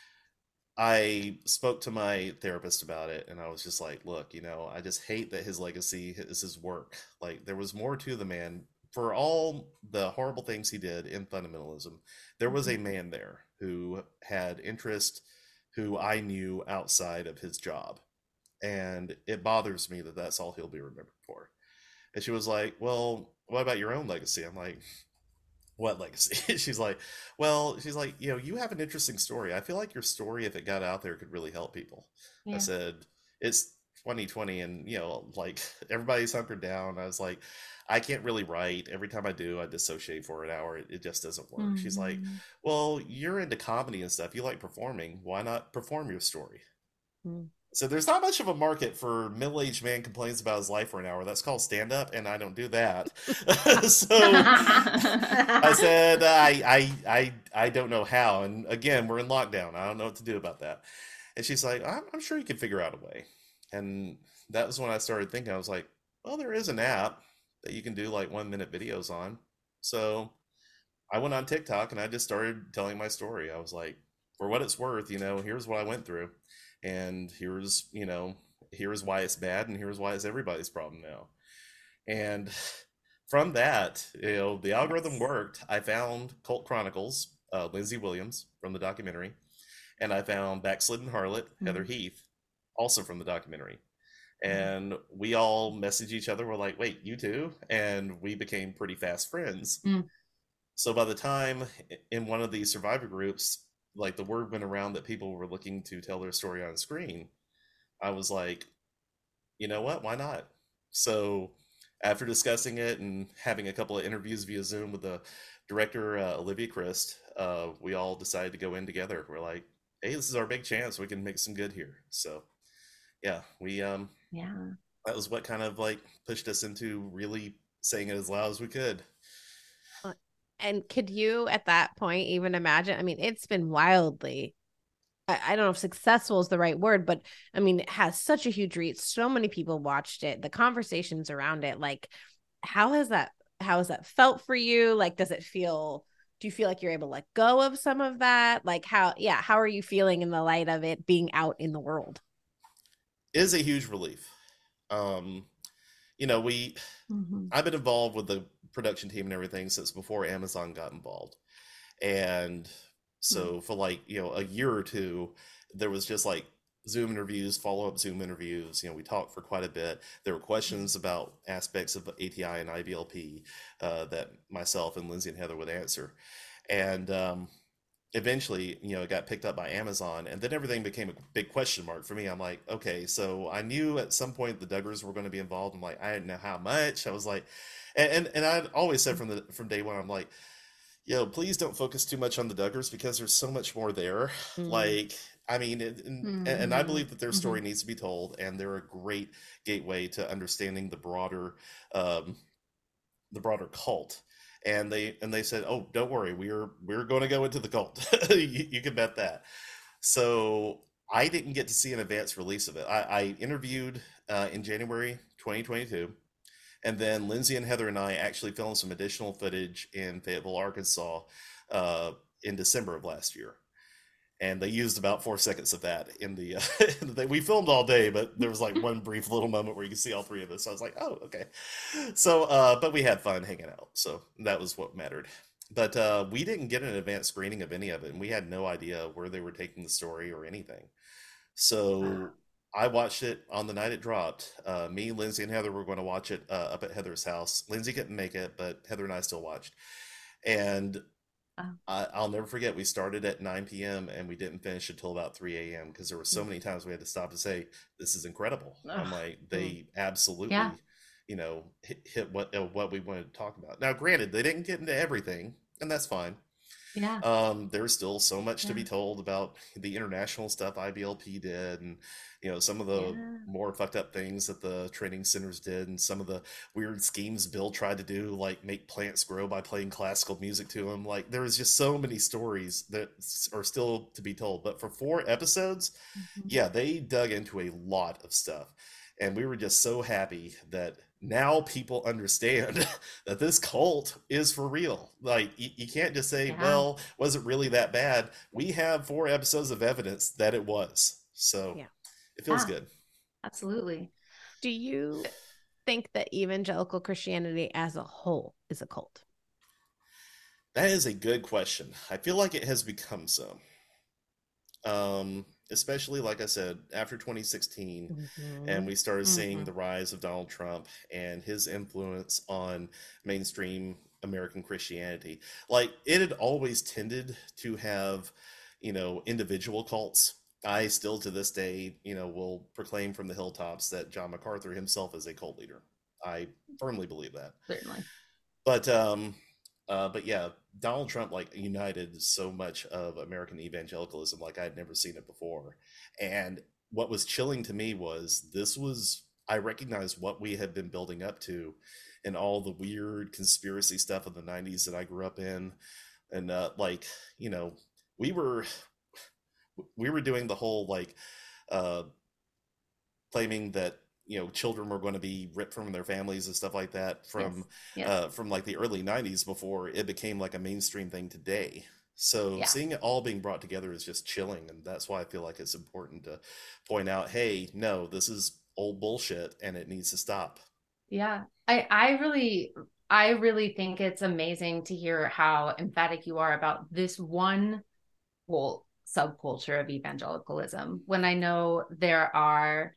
I spoke to my therapist about it, and I was just like, look, I just hate that his legacy is his work. Like, there was more to the man. For all the horrible things he did in fundamentalism, there was a man there who had interest, who I knew outside of his job. And it bothers me that that's all he'll be remembered for. And she was like, well, what about your own legacy? I'm like, what legacy? She's like, you have an interesting story. I feel like your story, if it got out there, could really help people. Yeah. I said, it's 2020 and, like, everybody's hunkered down. I was like, I can't really write. Every time I do, I dissociate for an hour. It just doesn't work. Mm-hmm. She's like, well, you're into comedy and stuff. You like performing. Why not perform your story? Mm. So there's not much of a market for middle-aged man complains about his life for an hour. That's called stand-up, and I don't do that. So I said, I don't know how. And again, we're in lockdown. I don't know what to do about that. And she's like, I'm sure you can figure out a way. And that was when I started thinking. I was like, well, there is an app that you can do like 1-minute videos on. So I went on TikTok and I just started telling my story. I was like, for what it's worth, here's what I went through. And here's why it's bad, and here's why it's everybody's problem now. And from that, the algorithm worked. I found Cult Chronicles, Lindsay Williams from the documentary, and I found Backslidden Harlot, Heather Heath, also from the documentary. And we all messaged each other. We're like, wait, you too? And we became pretty fast friends. So by the time in one of these survivor groups, like, the word went around that people were looking to tell their story on screen, I was like, you know what? Why not? So after discussing it and having a couple of interviews via Zoom with the director, Olivia Christ, we all decided to go in together. We're like, hey, this is our big chance. We can make some good here. So yeah, we that was what kind of like pushed us into really saying it as loud as we could. And could you at that point even imagine? I mean, it's been wildly, I don't know if successful is the right word, but I mean, it has such a huge reach. So many people watched it, the conversations around it. Like, how has that felt for you? Like, do you feel like you're able to let go of some of that? Like, how are you feeling in the light of it being out in the world? It is a huge relief. I've been involved with the production team and everything since before Amazon got involved. And so for like, a year or two, there was just like Zoom interviews, follow-up Zoom interviews. We talked for quite a bit. There were questions about aspects of ATI and IBLP that myself and Lindsay and Heather would answer. And eventually, it got picked up by Amazon, and then everything became a big question mark for me. I'm like, okay, so I knew at some point the Duggars were going to be involved. I'm like, I didn't know how much. I was like, and I'd always said from day one, I'm like, please don't focus too much on the Duggars because there's so much more there. Like, I mean, and I believe that their story needs to be told, and they're a great gateway to understanding the broader cult. And they said, oh, don't worry, we're going to go into the cult. you can bet that. So I didn't get to see an advanced release of it. I interviewed in January 2022. And then Lindsay and Heather and I actually filmed some additional footage in Fayetteville, Arkansas in December of last year. And they used about 4 seconds of that in the we filmed all day, but there was like one brief little moment where you could see all three of us. So I was like, oh, okay. So, but we had fun hanging out. So that was what mattered. But we didn't get an advanced screening of any of it. And we had no idea where they were taking the story or anything. So I watched it on the night it dropped. Me, Lindsay, and Heather were going to watch it up at Heather's house. Lindsay couldn't make it, but Heather and I still watched. And I'll never forget, we started at 9 p.m. and we didn't finish until about 3 a.m. because there were so many times we had to stop and say, this is incredible. I'm like, they absolutely, hit what we wanted to talk about. Now, granted, they didn't get into everything, and that's fine. There's still so much to be told about the international stuff IBLP did, and some of the more fucked up things that the training centers did, and some of the weird schemes Bill tried to do, like make plants grow by playing classical music to them. Like, there was just so many stories that are still to be told. But for 4 episodes, they dug into a lot of stuff, and we were just so happy that now people understand that this cult is for real. Like, you can't just say, well, was it really that bad? We have 4 episodes of evidence that it was. So it feels good. Absolutely. Do you think that evangelical Christianity as a whole is a cult? That is a good question. I feel like it has become so. Especially, like I said, after 2016, and we started seeing the rise of Donald Trump and his influence on mainstream American Christianity. Like, it had always tended to have, individual cults. I still, to this day, will proclaim from the hilltops that John MacArthur himself is a cult leader. I firmly believe that. Certainly. But yeah, Donald Trump united so much of American evangelicalism like I had never seen it before. And what was chilling to me was I recognized what we had been building up to and all the weird conspiracy stuff of the 90s that I grew up in. And we were doing the whole claiming that children were going to be ripped from their families and stuff like that from the early 90s before it became a mainstream thing today. So seeing it all being brought together is just chilling, and that's why I feel like it's important to point out, hey, no, this is old bullshit and it needs to stop. Yeah. I really think it's amazing to hear how emphatic you are about this one whole subculture of evangelicalism, when I know there are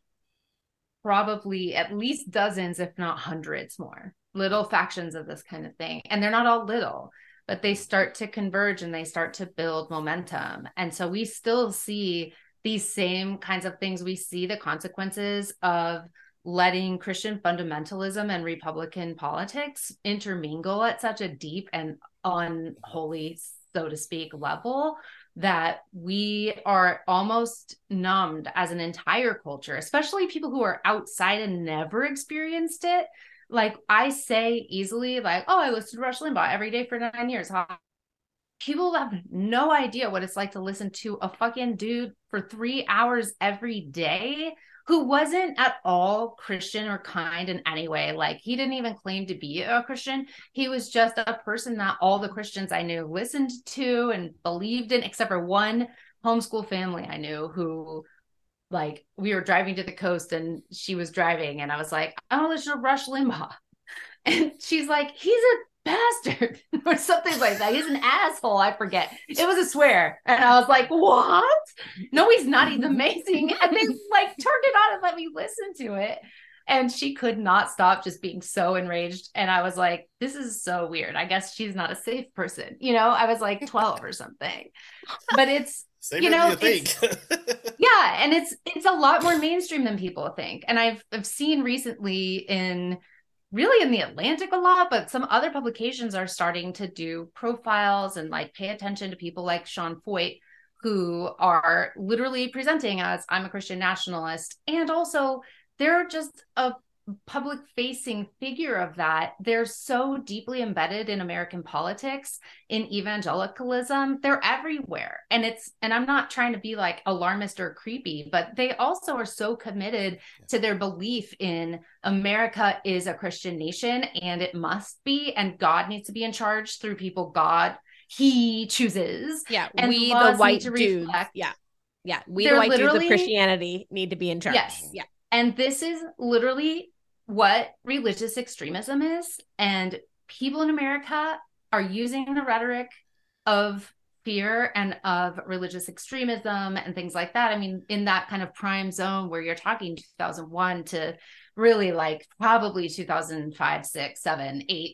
probably at least dozens, if not hundreds more little factions of this kind of thing. And they're not all little, but they start to converge and they start to build momentum. And so we still see these same kinds of things. We see the consequences of letting Christian fundamentalism and Republican politics intermingle at such a deep and unholy, so to speak, level, that we are almost numbed as an entire culture, especially people who are outside and never experienced it. Like, I say easily, oh, I listened to Rush Limbaugh every day for 9 years. People have no idea what it's like to listen to a fucking dude for 3 hours every day who wasn't at all Christian or kind in any way. He didn't even claim to be a Christian. He was just a person that all the Christians I knew listened to and believed in, except for one homeschool family I knew who, we were driving to the coast and she was driving and I was like, I want to listen to Rush Limbaugh. And she's like, he's a bastard or something like that. He's an asshole. I forget. It was a swear. And I was like, what? No, he's not. He's amazing. And they turned it on and let me listen to it. And she could not stop just being so enraged. And I was like, this is so weird. I guess she's not a safe person. I was 12 or something, but it's, Safer than you think. Yeah. And it's a lot more mainstream than people think. And I've seen recently in the Atlantic a lot, but some other publications are starting to do profiles and pay attention to people like Sean Foyt, who are literally presenting as, I'm a Christian nationalist. And also they're just a public facing figure of that. They're so deeply embedded in American politics, in evangelicalism. They're everywhere. And I'm not trying to be alarmist or creepy, but they also are so committed to their belief in America is a Christian nation and it must be, and God needs to be in charge through people he chooses. Yeah. And we, the white dudes. Reflect. Yeah. Yeah. We, the white dudes of Christianity, need to be in charge. Yes. Yeah. And this is literally what religious extremism is. And people in America are using the rhetoric of fear and of religious extremism and things like that. I mean, in that kind of prime zone where you're talking 2001 to really probably 2005, 6, 7, 8,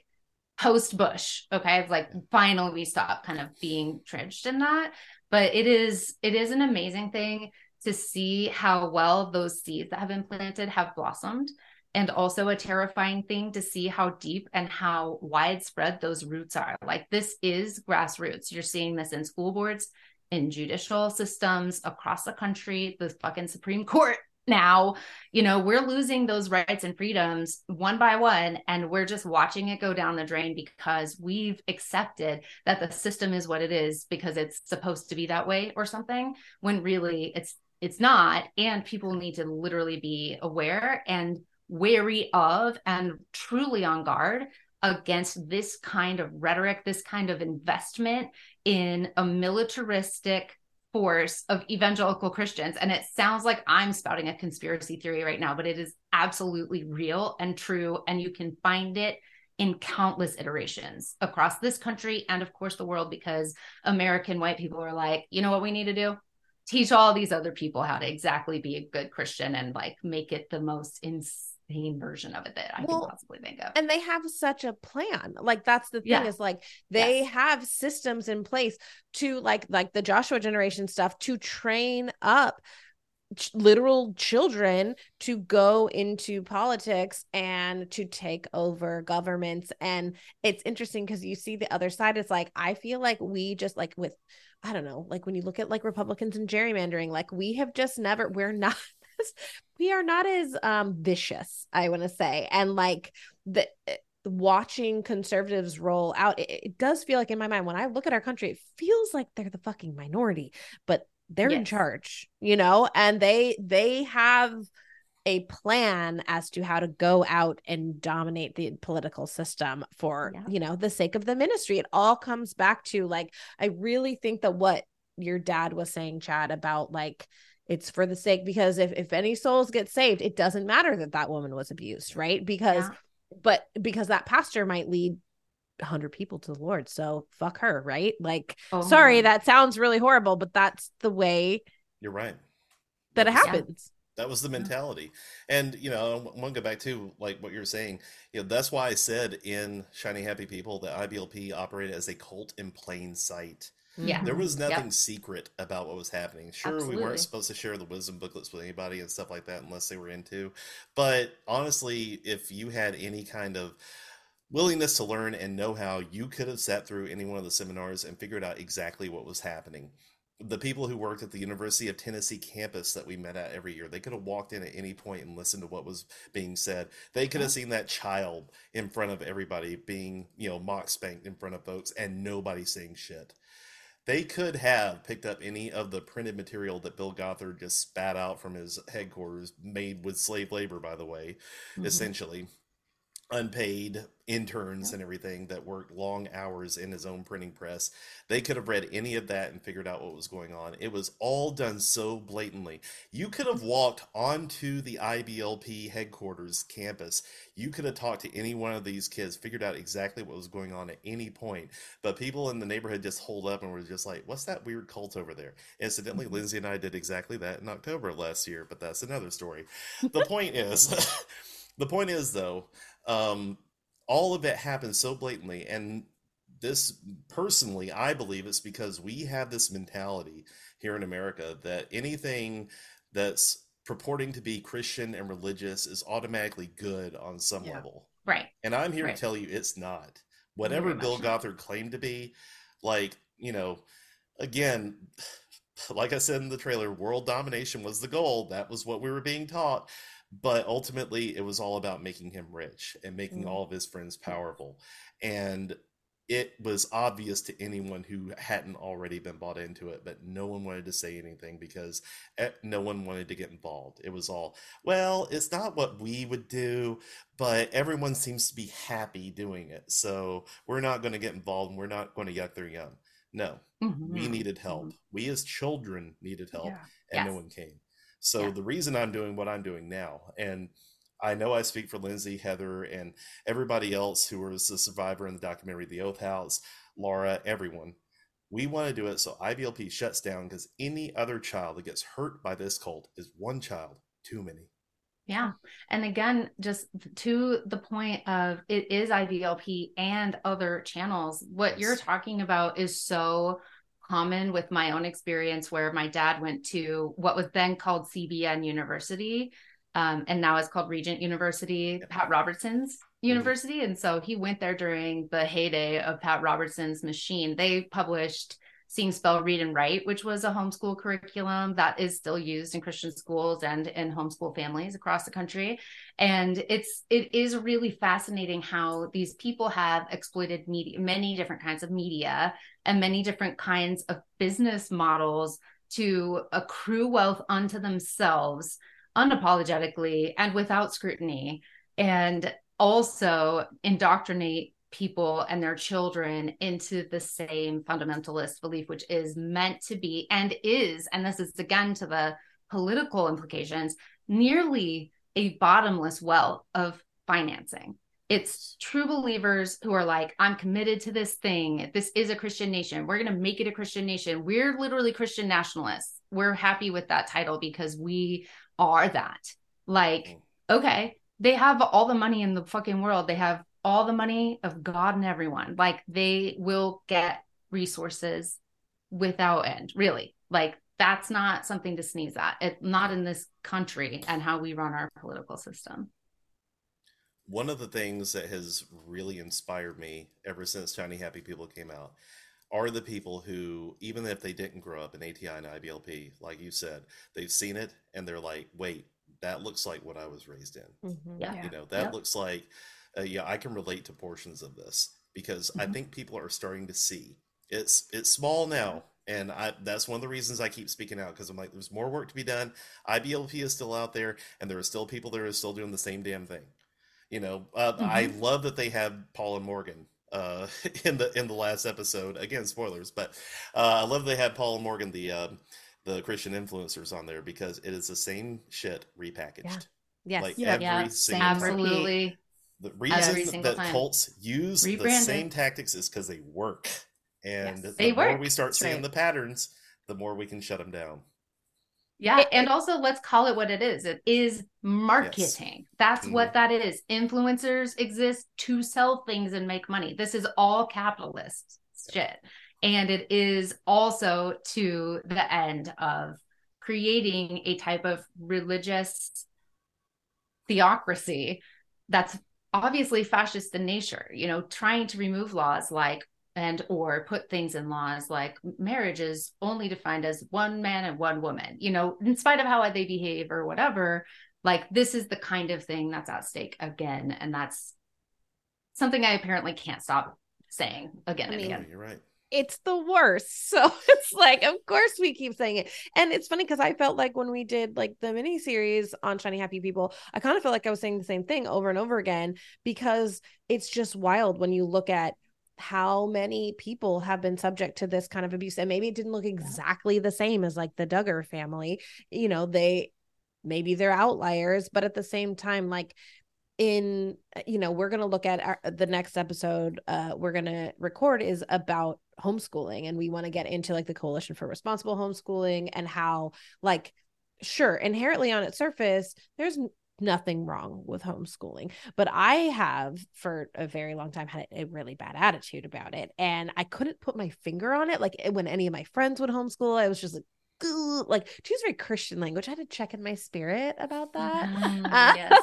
post Bush. Okay. It's finally we stop kind of being trenched in that. But it is an amazing thing to see how well those seeds that have been planted have blossomed. and also a terrifying thing to see how deep and how widespread those roots are. Like, this is grassroots. You're seeing this in school boards, in judicial systems across the country, the fucking Supreme Court. Now, we're losing those rights and freedoms one by one, and we're just watching it go down the drain because we've accepted that the system is what it is because it's supposed to be that way or something, when really it's not. And people need to literally be aware and wary of and truly on guard against this kind of rhetoric, this kind of investment in a militaristic force of evangelical Christians. And it sounds like I'm spouting a conspiracy theory right now, but it is absolutely real and true. And you can find it in countless iterations across this country and, of course, the world, because American white people are like, you know what we need to do? Teach all these other people how to exactly be a good Christian and like make it the most insane version of it that I can possibly think of. And they have such a plan. Like, that's the thing, is like they have systems in place to like the Joshua generation stuff to train up literal children to go into politics and to take over governments. And it's interesting because you see the other side. It's like, I feel like we just like with, I don't know, like when you look at like Republicans and gerrymandering, like we have just never, we are not as vicious, I want to say. And like watching conservatives roll out, it does feel like in my mind, when I look at our country, it feels like they're the fucking minority, but they're in charge, and they have a plan as to how to go out and dominate the political system for, the sake of the ministry. It all comes back to like, I really think that what your dad was saying, Chad, about like, it's for the sake, because if any souls get saved, it doesn't matter that woman was abused, right? Because that pastor might lead 100 people to the Lord, so fuck her, right? Like, sorry, that sounds really horrible, but that's the way. You're right. That it happens. That was the mentality. And, I want to go back to like what you're saying. That's why I said in Shiny Happy People that IBLP operated as a cult in plain sight. Yeah. There was nothing secret about what was happening. Sure, we weren't supposed to share the wisdom booklets with anybody and stuff like that unless they were into. But honestly, if you had any kind of willingness to learn and know how, you could have sat through any one of the seminars and figured out exactly what was happening. The people who worked at the University of Tennessee campus that we met at every year, they could have walked in at any point and listened to what was being said. They could have seen that child in front of everybody being, mock spanked in front of folks and nobody saying shit. They could have picked up any of the printed material that Bill Gothard just spat out from his headquarters, made with slave labor, by the way, essentially. Unpaid interns and everything that worked long hours in his own printing press. They could have read any of that and figured out what was going on. It was all done so blatantly. You could have walked onto the IBLP headquarters campus. You could have talked to any one of these kids, figured out exactly what was going on at any point. But people in the neighborhood just holed up and were just like, what's that weird cult over there? Incidentally, Lindsay and I did exactly that in October of last year, but that's another story. The point is, though, all of it happens so blatantly, and this, personally, I believe it's because we have this mentality here in America that anything that's purporting to be Christian and religious is automatically good on some level. Right. And I'm here to tell you it's not. Whatever Bill Gothard claimed to be, like, again, like I said in the trailer, world domination was the goal. That was what we were being taught. But ultimately, it was all about making him rich and making all of his friends powerful. And it was obvious to anyone who hadn't already been bought into it, but no one wanted to say anything because no one wanted to get involved. It was all, well, it's not what we would do, but everyone seems to be happy doing it. So we're not going to get involved and we're not going to yuck their yum. No, we needed help. We as children needed help, and no one came. So the reason I'm doing what I'm doing now, and I know I speak for Lindsay, Heather, and everybody else who was a survivor in the documentary The Oath House, Laura, everyone, we want to do it so IBLP shuts down, because any other child that gets hurt by this cult is one child too many. Yeah. And again, just to the point of it is IBLP and other channels. What you're talking about is so common with my own experience, where my dad went to what was then called CBN University. and now it's called Regent University, Pat Robertson's university. And so he went there during the heyday of Pat Robertson's machine. They published Seeing Spell, Read, and Write, which was a homeschool curriculum that is still used in Christian schools and in homeschool families across the country. And it is really fascinating how these people have exploited media, many different kinds of media and many different kinds of business models to accrue wealth unto themselves unapologetically and without scrutiny, and also indoctrinate people and their children into the same fundamentalist belief, which is meant to be and this is again to the political implications, nearly a bottomless well of financing. It's true believers who are like, I'm committed to this thing. This is a Christian nation. We're going to make it a Christian nation. We're literally Christian nationalists. We're happy with that title because we are that. Like, okay, they have all the money in the fucking world. They have all the money of God and everyone. Like, they will get resources without end, really. Like, that's not something to sneeze at. Not in this country and how we run our political system. One of the things that has really inspired me ever since Shiny Happy People came out are the people who, even if they didn't grow up in ATI and IBLP, like you said, they've seen it and they're like, wait, that looks like what I was raised in. Yeah. You know, that looks like, I can relate to portions of this because I think people are starting to see it's small now. And that's one of the reasons I keep speaking out, because I'm like, there's more work to be done. IBLP is still out there, and there are still people that are still doing the same damn thing. You know, I love that they had Paul and Morgan in the last episode. Again, spoilers, but I love they had Paul and Morgan, the Christian influencers, on there, because it is the same shit repackaged. Yes. Like every single time. Absolutely. The reason that cults use the same tactics is because they work. And the more we start seeing the patterns, the more we can shut them down. Yeah. And also, let's call it what it is. It is marketing. Yes. That's what that is. Influencers exist to sell things and make money. This is all capitalist shit. And it is also to the end of creating a type of religious theocracy that's obviously fascist in nature, you know, trying to remove laws like or put things in laws like marriage is only defined as one man and one woman, you know, in spite of how they behave or whatever. Like, this is the kind of thing that's at stake again. And that's something I apparently can't stop saying again and again. You're right. It's the worst. So it's like, of course we keep saying it. And it's funny because I felt like when we did like the mini series on Shiny Happy People, I kind of felt like I was saying the same thing over and over again, because it's just wild when you look at how many people have been subject to this kind of abuse. And maybe it didn't look exactly the same as like the Duggar family, you know, maybe they're outliers, but at the same time, like, we're going to look at the next episode we're going to record is about homeschooling, and we want to get into like the Coalition for Responsible Homeschooling and how, like, sure, inherently on its surface, there's nothing wrong with homeschooling, but I have for a very long time had a really bad attitude about it, and I couldn't put my finger on it. Like, when any of my friends would homeschool, I was just like to use very Christian language, I had to check in my spirit about that. Yes.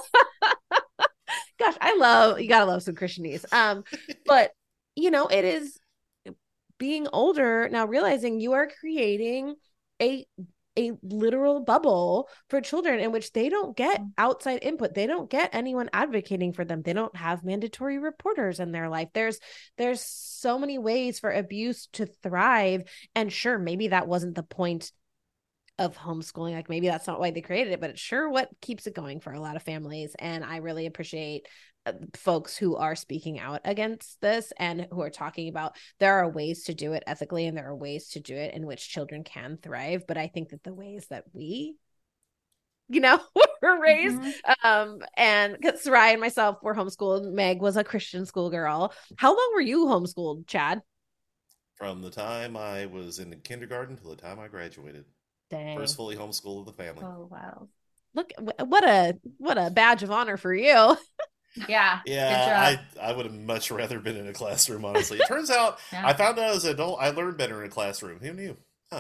Gosh, you gotta love some Christianese. But you know, it is being older now, realizing you are creating a literal bubble for children in which they don't get outside input. They don't get anyone advocating for them. They don't have mandatory reporters in their life. There's so many ways for abuse to thrive. And sure, maybe that wasn't the point of homeschooling. Like, maybe that's not why they created it, but it's sure what keeps it going for a lot of families. And I really appreciate folks who are speaking out against this and who are talking about there are ways to do it ethically and there are ways to do it in which children can thrive. But I think that the ways that we, you know, were raised, and Sarai and myself were homeschooled. Meg was a Christian schoolgirl. How long were you homeschooled, Chad? From the time I was in kindergarten till the time I graduated. Dang. First fully homeschool of the family. Oh, wow. Look, what a badge of honor for you. Yeah. I would have much rather been in a classroom, honestly. It turns out I found out as an adult I learned better in a classroom. Who knew? Huh.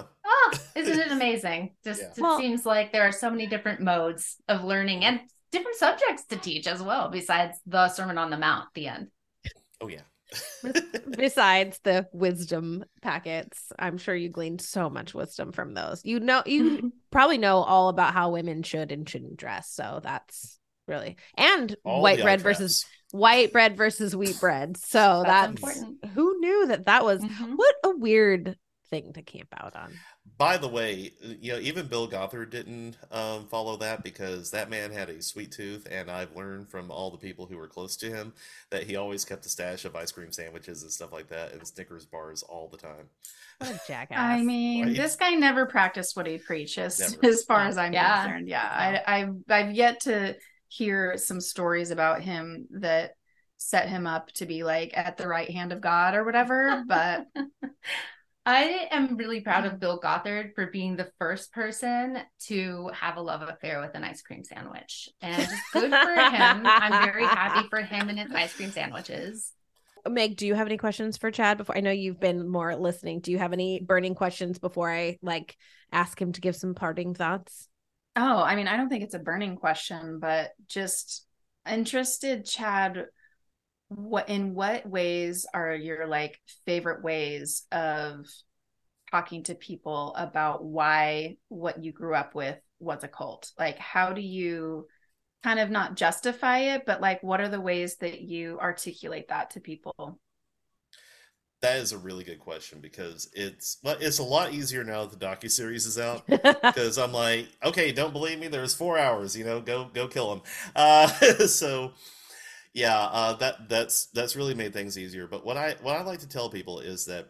Oh, isn't it amazing? Just it seems like there are so many different modes of learning and different subjects to teach as well, besides the Sermon on the Mount at the end. Oh yeah. Besides the wisdom packets, I'm sure you gleaned so much wisdom from those. You probably know all about how women should and shouldn't dress. So that's really, and all white bread versus wheat bread. So that's important. Who knew that was what a weird thing to camp out on. By the way, even Bill Gothard didn't follow that, because that man had a sweet tooth, and I've learned from all the people who were close to him that he always kept a stash of ice cream sandwiches and stuff like that and Snickers bars all the time. What a jackass. I mean, this guy never practiced what he preaches, as far as I'm concerned. Yeah, I've yet to hear some stories about him that set him up to be like at the right hand of God or whatever, but... I am really proud of Bill Gothard for being the first person to have a love affair with an ice cream sandwich. And just good for him. I'm very happy for him and his ice cream sandwiches. Meg, do you have any questions for Chad before? I know you've been more listening. Do you have any burning questions before I ask him to give some parting thoughts? Oh, I mean, I don't think it's a burning question, but just interested, Chad, in what ways are your favorite ways of talking to people about why what you grew up with was a cult? How do you kind of not justify it, but what are the ways that you articulate that to people? That is a really good question, because it's a lot easier now that the docuseries is out, because I'm like, okay, don't believe me? There's 4 hours, go kill him. So yeah, that's really made things easier. But what I like to tell people is that,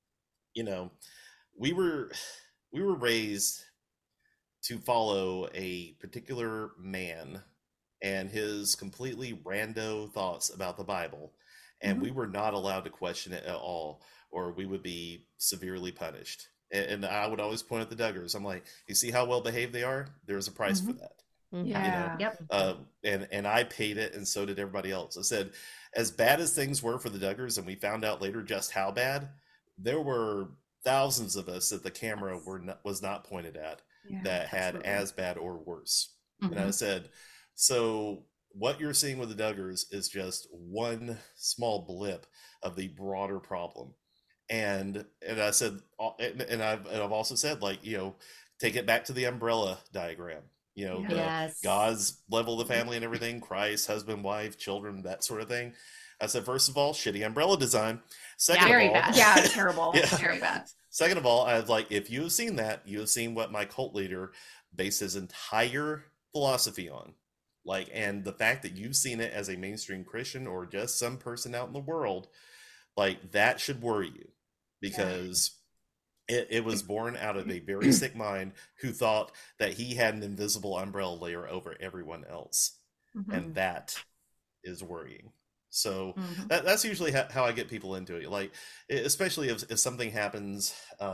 we were raised to follow a particular man and his completely rando thoughts about the Bible, and we were not allowed to question it at all, or we would be severely punished. And I would always point at the Duggars. I'm like, you see how well behaved they are? There's a price for that. Yeah. Yep. And I paid it, and so did everybody else. I said, as bad as things were for the Duggars, and we found out later just how bad, there were thousands of us that the camera was not pointed at that had as bad or worse. And I said, so what you're seeing with the Duggars is just one small blip of the broader problem. And I said, and I've also said, take it back to the umbrella diagram. God's level of the family and everything, Christ, husband, wife, children, that sort of thing. I said, first of all, shitty umbrella design. Second very of all, bad. Yeah, terrible. Very bad. Second of all, I was like, if you have seen that, you have seen what my cult leader based his entire philosophy on. And the fact that you've seen it as a mainstream Christian or just some person out in the world, that should worry you, because it was born out of a very sick mind who thought that he had an invisible umbrella layer over everyone else. And that is worrying. So that's usually how I get people into it. Especially if something happens,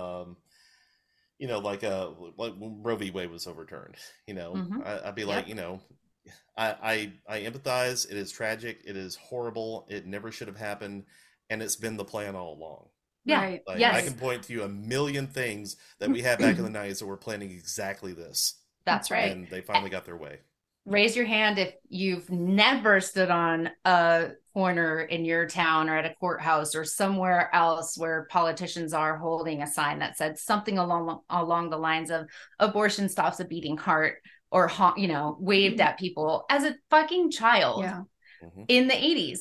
like when Roe v. Wade was overturned, I'd be like, I empathize. It is tragic. It is horrible. It never should have happened. And it's been the plan all along. Yeah. Right. Yes. I can point to you a million things that we had back in the 90s that were planning exactly this. That's right. And they finally got their way. Raise your hand if you've never stood on a corner in your town or at a courthouse or somewhere else where politicians are holding a sign that said something along the lines of abortion stops a beating heart, or waved at people as a fucking child in the 80s.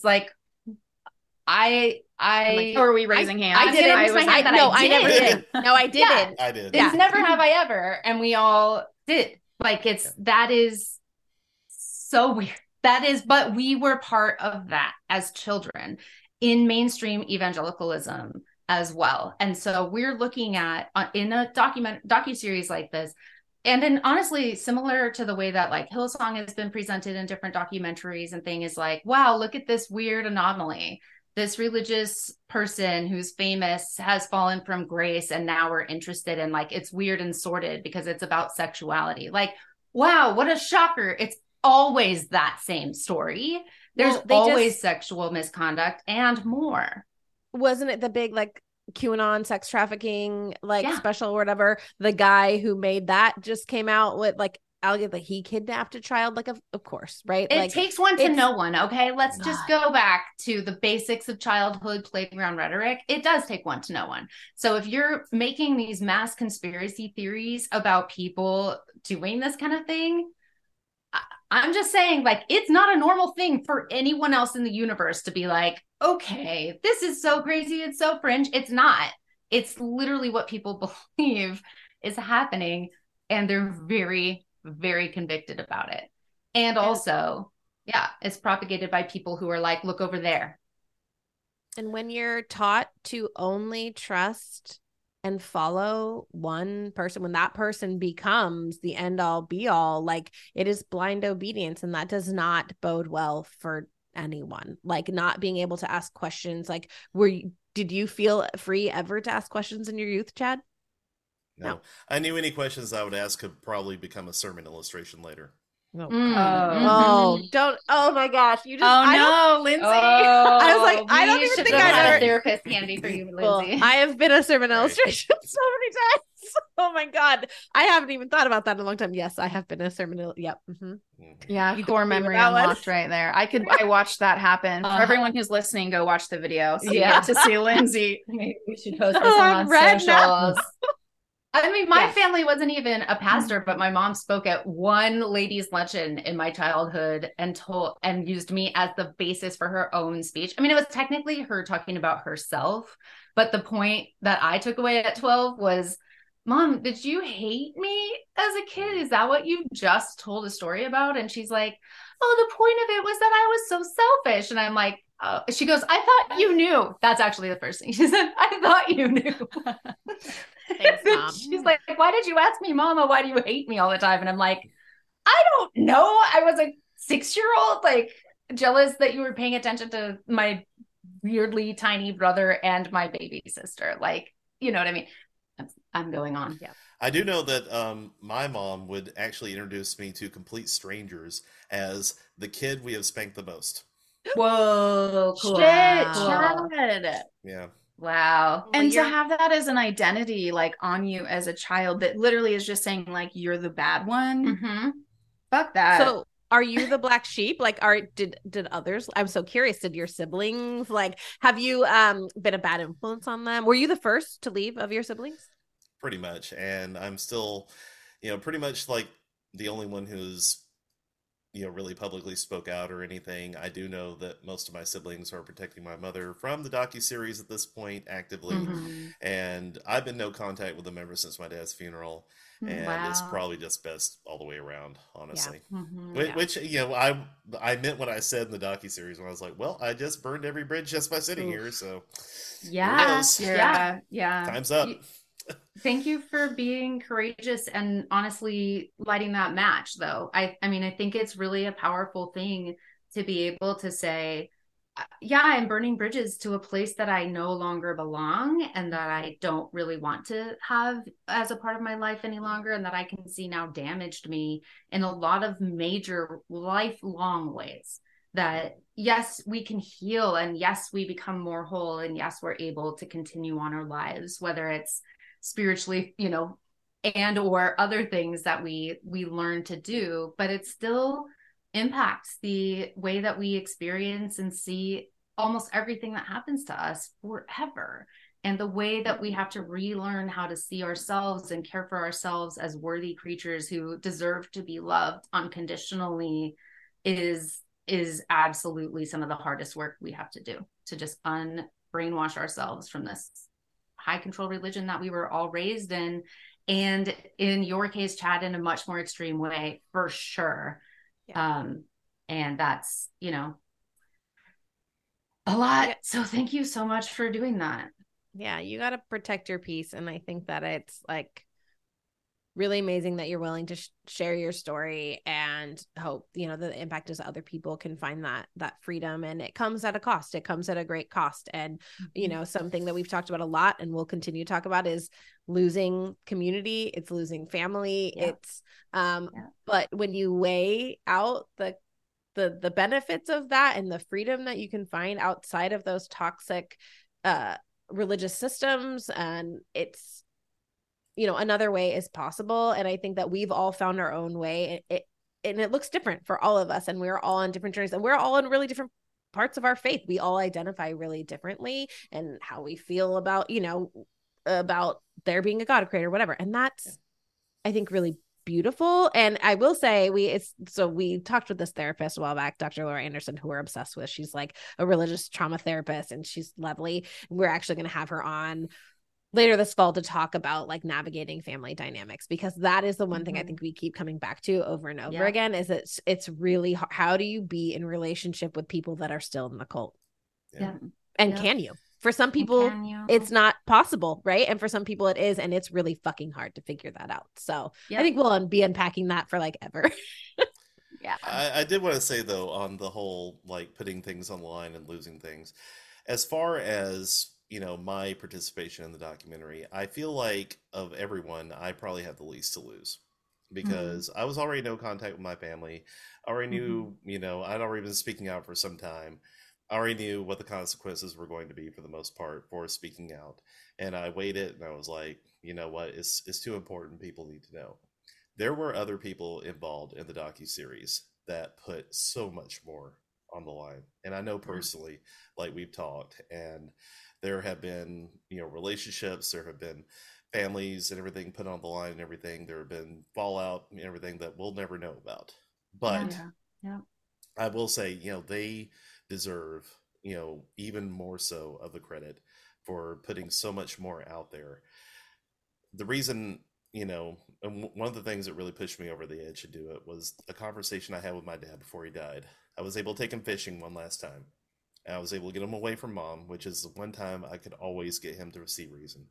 Or are we raising hands? I did raise my hand. I never did. No, I didn't. Yeah. I did. It's never have I ever, and we all did. That is so weird. That is, but we were part of that as children in mainstream evangelicalism as well. And so we're looking at in a docuseries like this, and then honestly, similar to the way that Hillsong has been presented in different documentaries and thing, is wow, look at this weird anomaly. This religious person who's famous has fallen from grace, and now we're interested in it's weird and sordid because it's about sexuality. Wow, what a shocker. It's always that same story. There's always sexual misconduct and more. Wasn't it the big QAnon sex trafficking like Yeah. special or whatever, the guy who made that just came out with like allegedly he kidnapped a child, like of course, right? It Like takes one to know one. Okay. Let's God. just go back to the basics of childhood playground rhetoric. It does take one to know one. So if you're making these mass conspiracy theories about people doing this kind of thing, I'm just saying, like, it's not a normal thing for anyone else in the universe to be like, okay, this is so crazy. It's so fringe. It's not. It's literally what people believe is happening. And they're very, very convicted about it. And also, yeah, it's propagated by people who are like, look over there. And when you're taught to only trust and follow one person, when that person becomes the end all be all, like it is blind obedience. And that does not bode well for anyone. Like not being able to ask questions. Like, did you feel free ever to ask questions in your youth, Chad? No. I knew any questions I would ask could probably become a sermon illustration later. Oh, Don't. Oh my gosh. You just, Lindsay. I was like, I don't even think I've had ever a therapist handy for you, Lindsay. I have been a sermon illustration so many times. Oh my God. I haven't even thought about that in a long time. Yes, I have been a sermon. Yep. Mm-hmm. Yeah, You core got me with memory that one. unlocked right there. I watched that happen. For everyone who's listening, go watch the video. So you get to see Lindsay. Maybe we should post this I'm on red socials. now. I mean, my Yes. family wasn't even a pastor, but my mom spoke at one ladies' luncheon in my childhood and used me as the basis for her own speech. I mean, it was technically her talking about herself, but the point that I took away at 12 was, Mom, did you hate me as a kid? Is that what you just told a story about? And she's like, oh, the point of it was that I was so selfish. And I'm like, she goes, I thought you knew. That's actually the first thing she said. I thought you knew. Thanks, Mom. She's like, why did you ask me, Mama? Why do you hate me all the time? And I'm like, I don't know. I was a 6-year-old, like jealous that you were paying attention to my weirdly tiny brother and my baby sister. Like, you know what I mean? I'm going on. Yeah. I do know that my mom would actually introduce me to complete strangers as the kid we have spanked the most. Whoa, cool. Shit, Wow. Chad. Yeah. Wow. And to have that as an identity, like on you as a child, that literally is just saying, like, you're the bad one. Mm-hmm. Fuck that. So are you the black sheep? Like, did others? I'm so curious. Did your siblings, like, have you been a bad influence on them? Were you the first to leave of your siblings? Pretty much. And I'm still, pretty much like the only one who's, really publicly spoke out or anything. I do know that most of my siblings are protecting my mother from the docuseries at this point actively. Mm-hmm. And I've been no contact with them ever since my dad's funeral. And it's probably just best all the way around, honestly. Yeah. Mm-hmm. Which I meant what I said in the docuseries when I was like, well, I just burned every bridge just by sitting here, so Yeah. here it Yeah. Yeah. time's up. Thank you for being courageous and honestly lighting that match, though. I mean, I think it's really a powerful thing to be able to say, yeah, I'm burning bridges to a place that I no longer belong and that I don't really want to have as a part of my life any longer, and that I can see now damaged me in a lot of major lifelong ways. That yes, we can heal, and yes, we become more whole, and yes, we're able to continue on our lives, whether it's spiritually, and or other things that we learn to do, but it still impacts the way that we experience and see almost everything that happens to us forever. And the way that we have to relearn how to see ourselves and care for ourselves as worthy creatures who deserve to be loved unconditionally is absolutely some of the hardest work we have to do, to just unbrainwash ourselves from this high control religion that we were all raised in. And in your case, Chad, in a much more extreme way, for sure. Yeah. And that's, a lot. Yeah. So thank you so much for doing that. Yeah. You got to protect your peace. And I think that it's like really amazing that you're willing to share your story and hope, the impact is other people can find that freedom. And it comes at a cost. It comes at a great cost. And, something that we've talked about a lot and we'll continue to talk about is losing community. It's losing family. Yeah. It's, but when you weigh out the benefits of that and the freedom that you can find outside of those toxic, religious systems, and it's, you know, another way is possible. And I think that we've all found our own way. And it looks different for all of us, and we're all on different journeys, and we're all in really different parts of our faith. We all identify really differently, and how we feel about, you know, about there being a God, a creator, whatever. And that's, I think, really beautiful. And I will say we talked with this therapist a while back, Dr. Laura Anderson, who we're obsessed with. She's like a religious trauma therapist, and she's lovely. We're actually going to have her on later this fall to talk about like navigating family dynamics, because that is the one thing I think we keep coming back to over and over again, is it's really how do you be in relationship with people that are still in the cult? And can you? For some people it's not possible, right? And for some people it is, and it's really fucking hard to figure that out. So I think we'll be unpacking that for like ever. I did want to say though, on the whole like putting things online and losing things, as far as, you know, my participation in the documentary, I feel like of everyone, I probably have the least to lose, because I was already no contact with my family. I already knew, you know, I'd already been speaking out for some time. I already knew what the consequences were going to be for the most part for speaking out. And I waited, and I was like, you know what, it's too important. People need to know. There were other people involved in the docuseries that put so much more on the line. And I know personally, like we've talked, and there have been, you know, relationships, there have been families and everything put on the line and everything. There have been fallout and everything that we'll never know about. But I will say, you know, they deserve, you know, even more so of the credit for putting so much more out there. The reason, you know, and one of the things that really pushed me over the edge to do it was a conversation I had with my dad before he died. I was able to take him fishing one last time. I was able to get him away from mom, which is the one time I could always get him to see reason.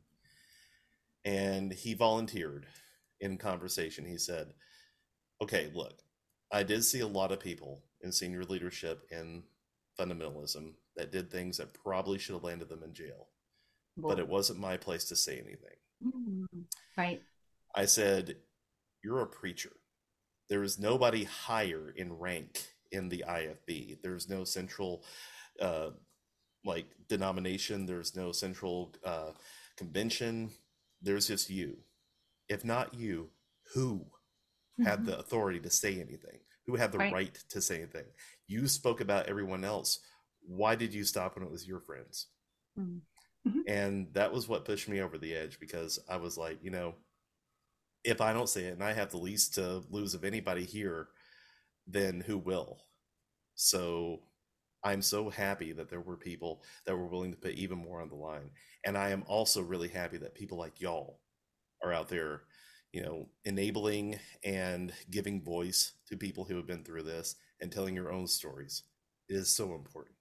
And he volunteered in conversation. He said, okay, look, I did see a lot of people in senior leadership in fundamentalism that did things that probably should have landed them in jail. But it wasn't my place to say anything. Right. I said, you're a preacher. There is nobody higher in rank in the IFB. There's no central like denomination. There's no central convention. There's just you. If not you, who had the authority to say anything? Who had the right to say anything? You spoke about everyone else. Why did you stop when it was your friends? And that was what pushed me over the edge, because I was like, you know, if I don't say it, and I have the least to lose of anybody here, then who will? So I'm so happy that there were people that were willing to put even more on the line. And I am also really happy that people like y'all are out there, you know, enabling and giving voice to people who have been through this and telling your own stories. It is so important.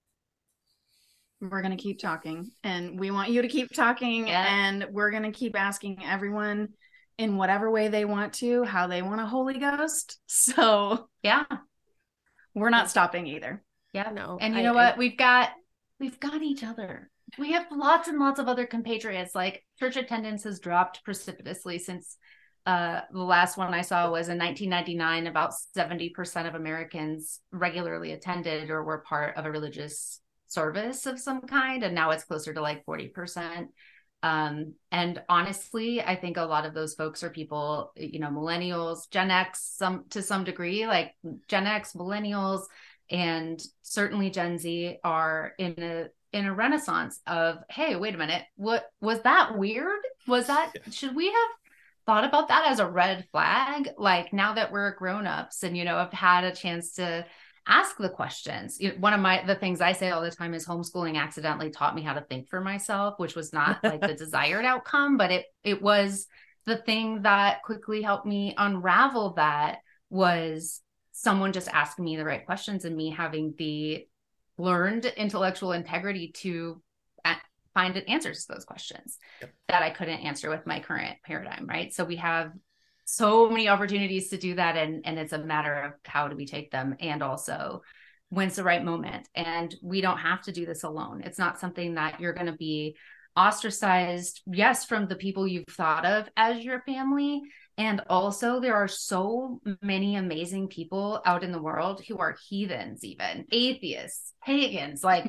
We're going to keep talking, and we want you to keep talking, and we're going to keep asking everyone in whatever way they want to, how they want a Holy Ghost. So we're not stopping either. No. And you know what? We've got each other. We have lots and lots of other compatriots. Like, church attendance has dropped precipitously since the last one I saw was in 1999. About 70% of Americans regularly attended or were part of a religious service of some kind. And now it's closer to like 40%. And honestly, I think a lot of those folks are people, you know, millennials, Gen X, to some degree, like Gen X, millennials, and certainly Gen Z are in a renaissance of, hey, wait a minute, what was that weird? Was that, should we have thought about that as a red flag? Like, now that we're grown-ups and, you know, have had a chance to ask the questions. One of the things I say all the time is homeschooling accidentally taught me how to think for myself, which was not like the desired outcome, but it was the thing that quickly helped me unravel that, was someone just asking me the right questions and me having the learned intellectual integrity to find answers to those questions that I couldn't answer with my current paradigm. Right. So we have so many opportunities to do that. And it's a matter of how do we take them, and also when's the right moment. And we don't have to do this alone. It's not something that you're going to be ostracized, yes, from the people you've thought of as your family. And also there are so many amazing people out in the world who are heathens, even atheists, pagans, like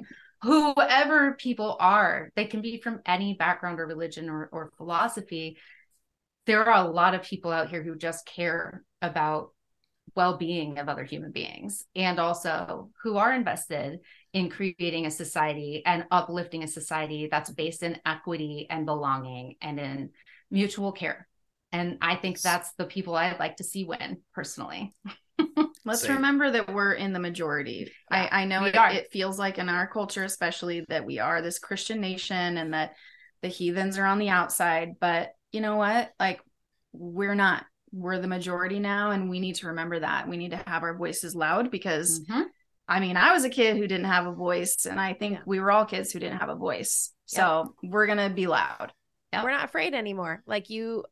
whoever people are, they can be from any background or religion or philosophy. There are a lot of people out here who just care about well-being of other human beings, and also who are invested in creating a society and uplifting a society that's based in equity and belonging and in mutual care. And I think that's the people I'd like to see win, personally. Let's remember that we're in the majority. Yeah, I know it feels like in our culture, especially, that we are this Christian nation and that the heathens are on the outside. But you know what? Like, we're not. We're the majority now, and we need to remember that. We need to have our voices loud because, I mean, I was a kid who didn't have a voice, and I think we were all kids who didn't have a voice. So we're going to be loud. We're not afraid anymore. Like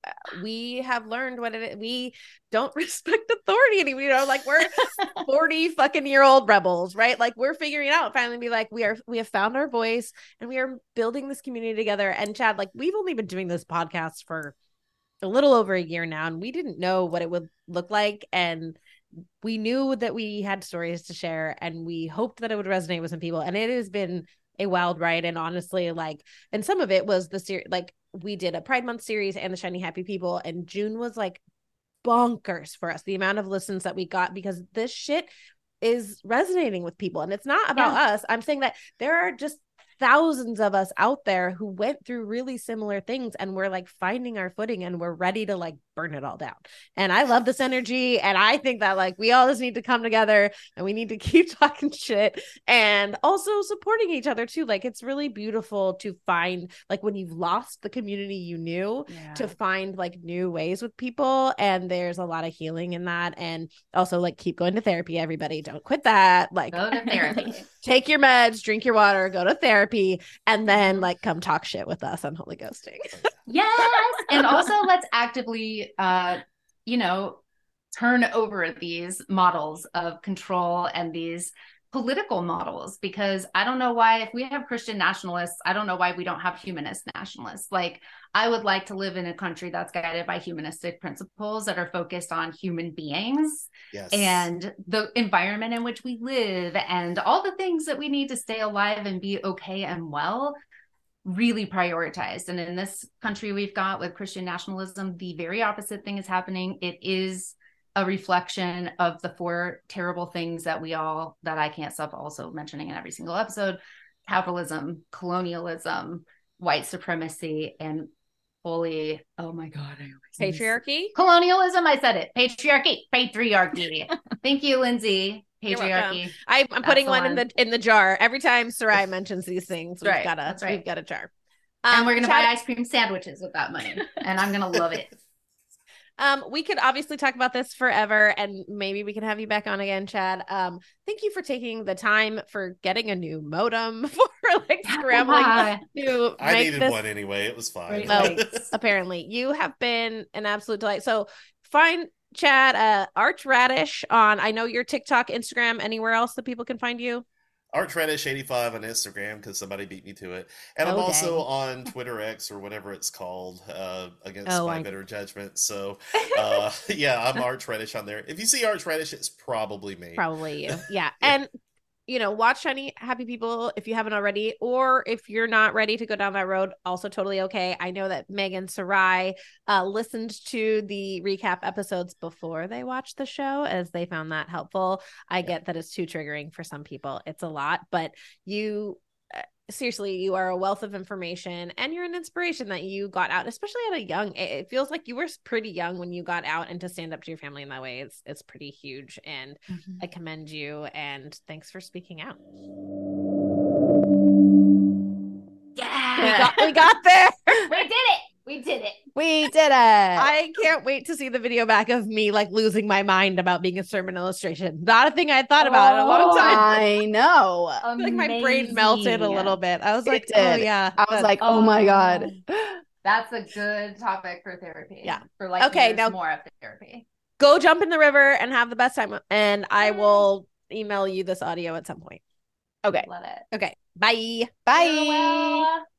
we have learned what it is. We don't respect authority anymore. You know, like we're 40 fucking year old rebels, right? Like we're figuring it out, finally be like, we have found our voice and we are building this community together. And Chad, like we've only been doing this podcast for a little over a year now, and we didn't know what it would look like. And we knew that we had stories to share, and we hoped that it would resonate with some people. And it has been a wild ride. And honestly, like, and some of it was the series, like we did a Pride Month series and the Shiny Happy People, and June was like bonkers for us, the amount of listens that we got, because this shit is resonating with people. And it's not about us. I'm saying that there are just thousands of us out there who went through really similar things, and we're like finding our footing, and we're ready to like burn it all down. And I love this energy, and I think that like we all just need to come together, and we need to keep talking shit and also supporting each other too. Like it's really beautiful to find, like when you've lost the community you knew, to find like new ways with people, and there's a lot of healing in that. And also like keep going to therapy, everybody. Don't quit that. Like go to therapy. Take your meds, drink your water, go to therapy, and then like come talk shit with us on Holy Ghosting. Yes. And also let's actively, turn over these models of control and these political models, because I don't know why, if we have Christian nationalists, I don't know why we don't have humanist nationalists. Like I would like to live in a country that's guided by humanistic principles that are focused on human beings and the environment in which we live and all the things that we need to stay alive and be okay and well, really prioritized. And in this country we've got with Christian nationalism, the very opposite thing is happening. It is a reflection of the four terrible things that I can't stop also mentioning in every single episode: capitalism, colonialism, white supremacy, and fully, oh my God, patriarchy. Colonialism, I said it. Patriarchy. Thank you, Lindsay. Patriarchy. I'm putting one in the jar every time Sarai mentions these things. We've got a jar. And we're gonna buy ice cream sandwiches with that money, and I'm gonna love it. We could obviously talk about this forever, and maybe we can have you back on again, Chad. Thank you for taking the time, for getting a new modem, for like scrambling to I make needed this one anyway. It was fine. Well, apparently you have been an absolute delight. So find Chad, Archradish on, I know your TikTok, Instagram, anywhere else that people can find you. Archradish85 on Instagram, because somebody beat me to it. And I'm also on Twitter X, or whatever it's called, against my better judgment. So, I'm Archradish on there. If you see Archradish, it's probably me. Probably you. Yeah. And, watch Shiny Happy People if you haven't already, or if you're not ready to go down that road, also totally okay. I know that Megan Sarai listened to the recap episodes before they watched the show, as they found that helpful. I get that it's too triggering for some people. It's a lot, but seriously, you are a wealth of information, and you're an inspiration that you got out, especially at a young age. It feels like you were pretty young when you got out, and to stand up to your family in that way, it's pretty huge. And I commend you, and thanks for speaking out. Yeah, we got there. We did it. I can't wait to see the video back of me like losing my mind about being a sermon illustration. Not a thing I thought about in a long time. I know. Like my brain melted a little bit. I was like, oh yeah. I was like, oh my God. That's a good topic for therapy. Yeah. For like, okay, now more of therapy. Go jump in the river and have the best time. And I will email you this audio at some point. Okay. Love it. Okay. Bye. Bye.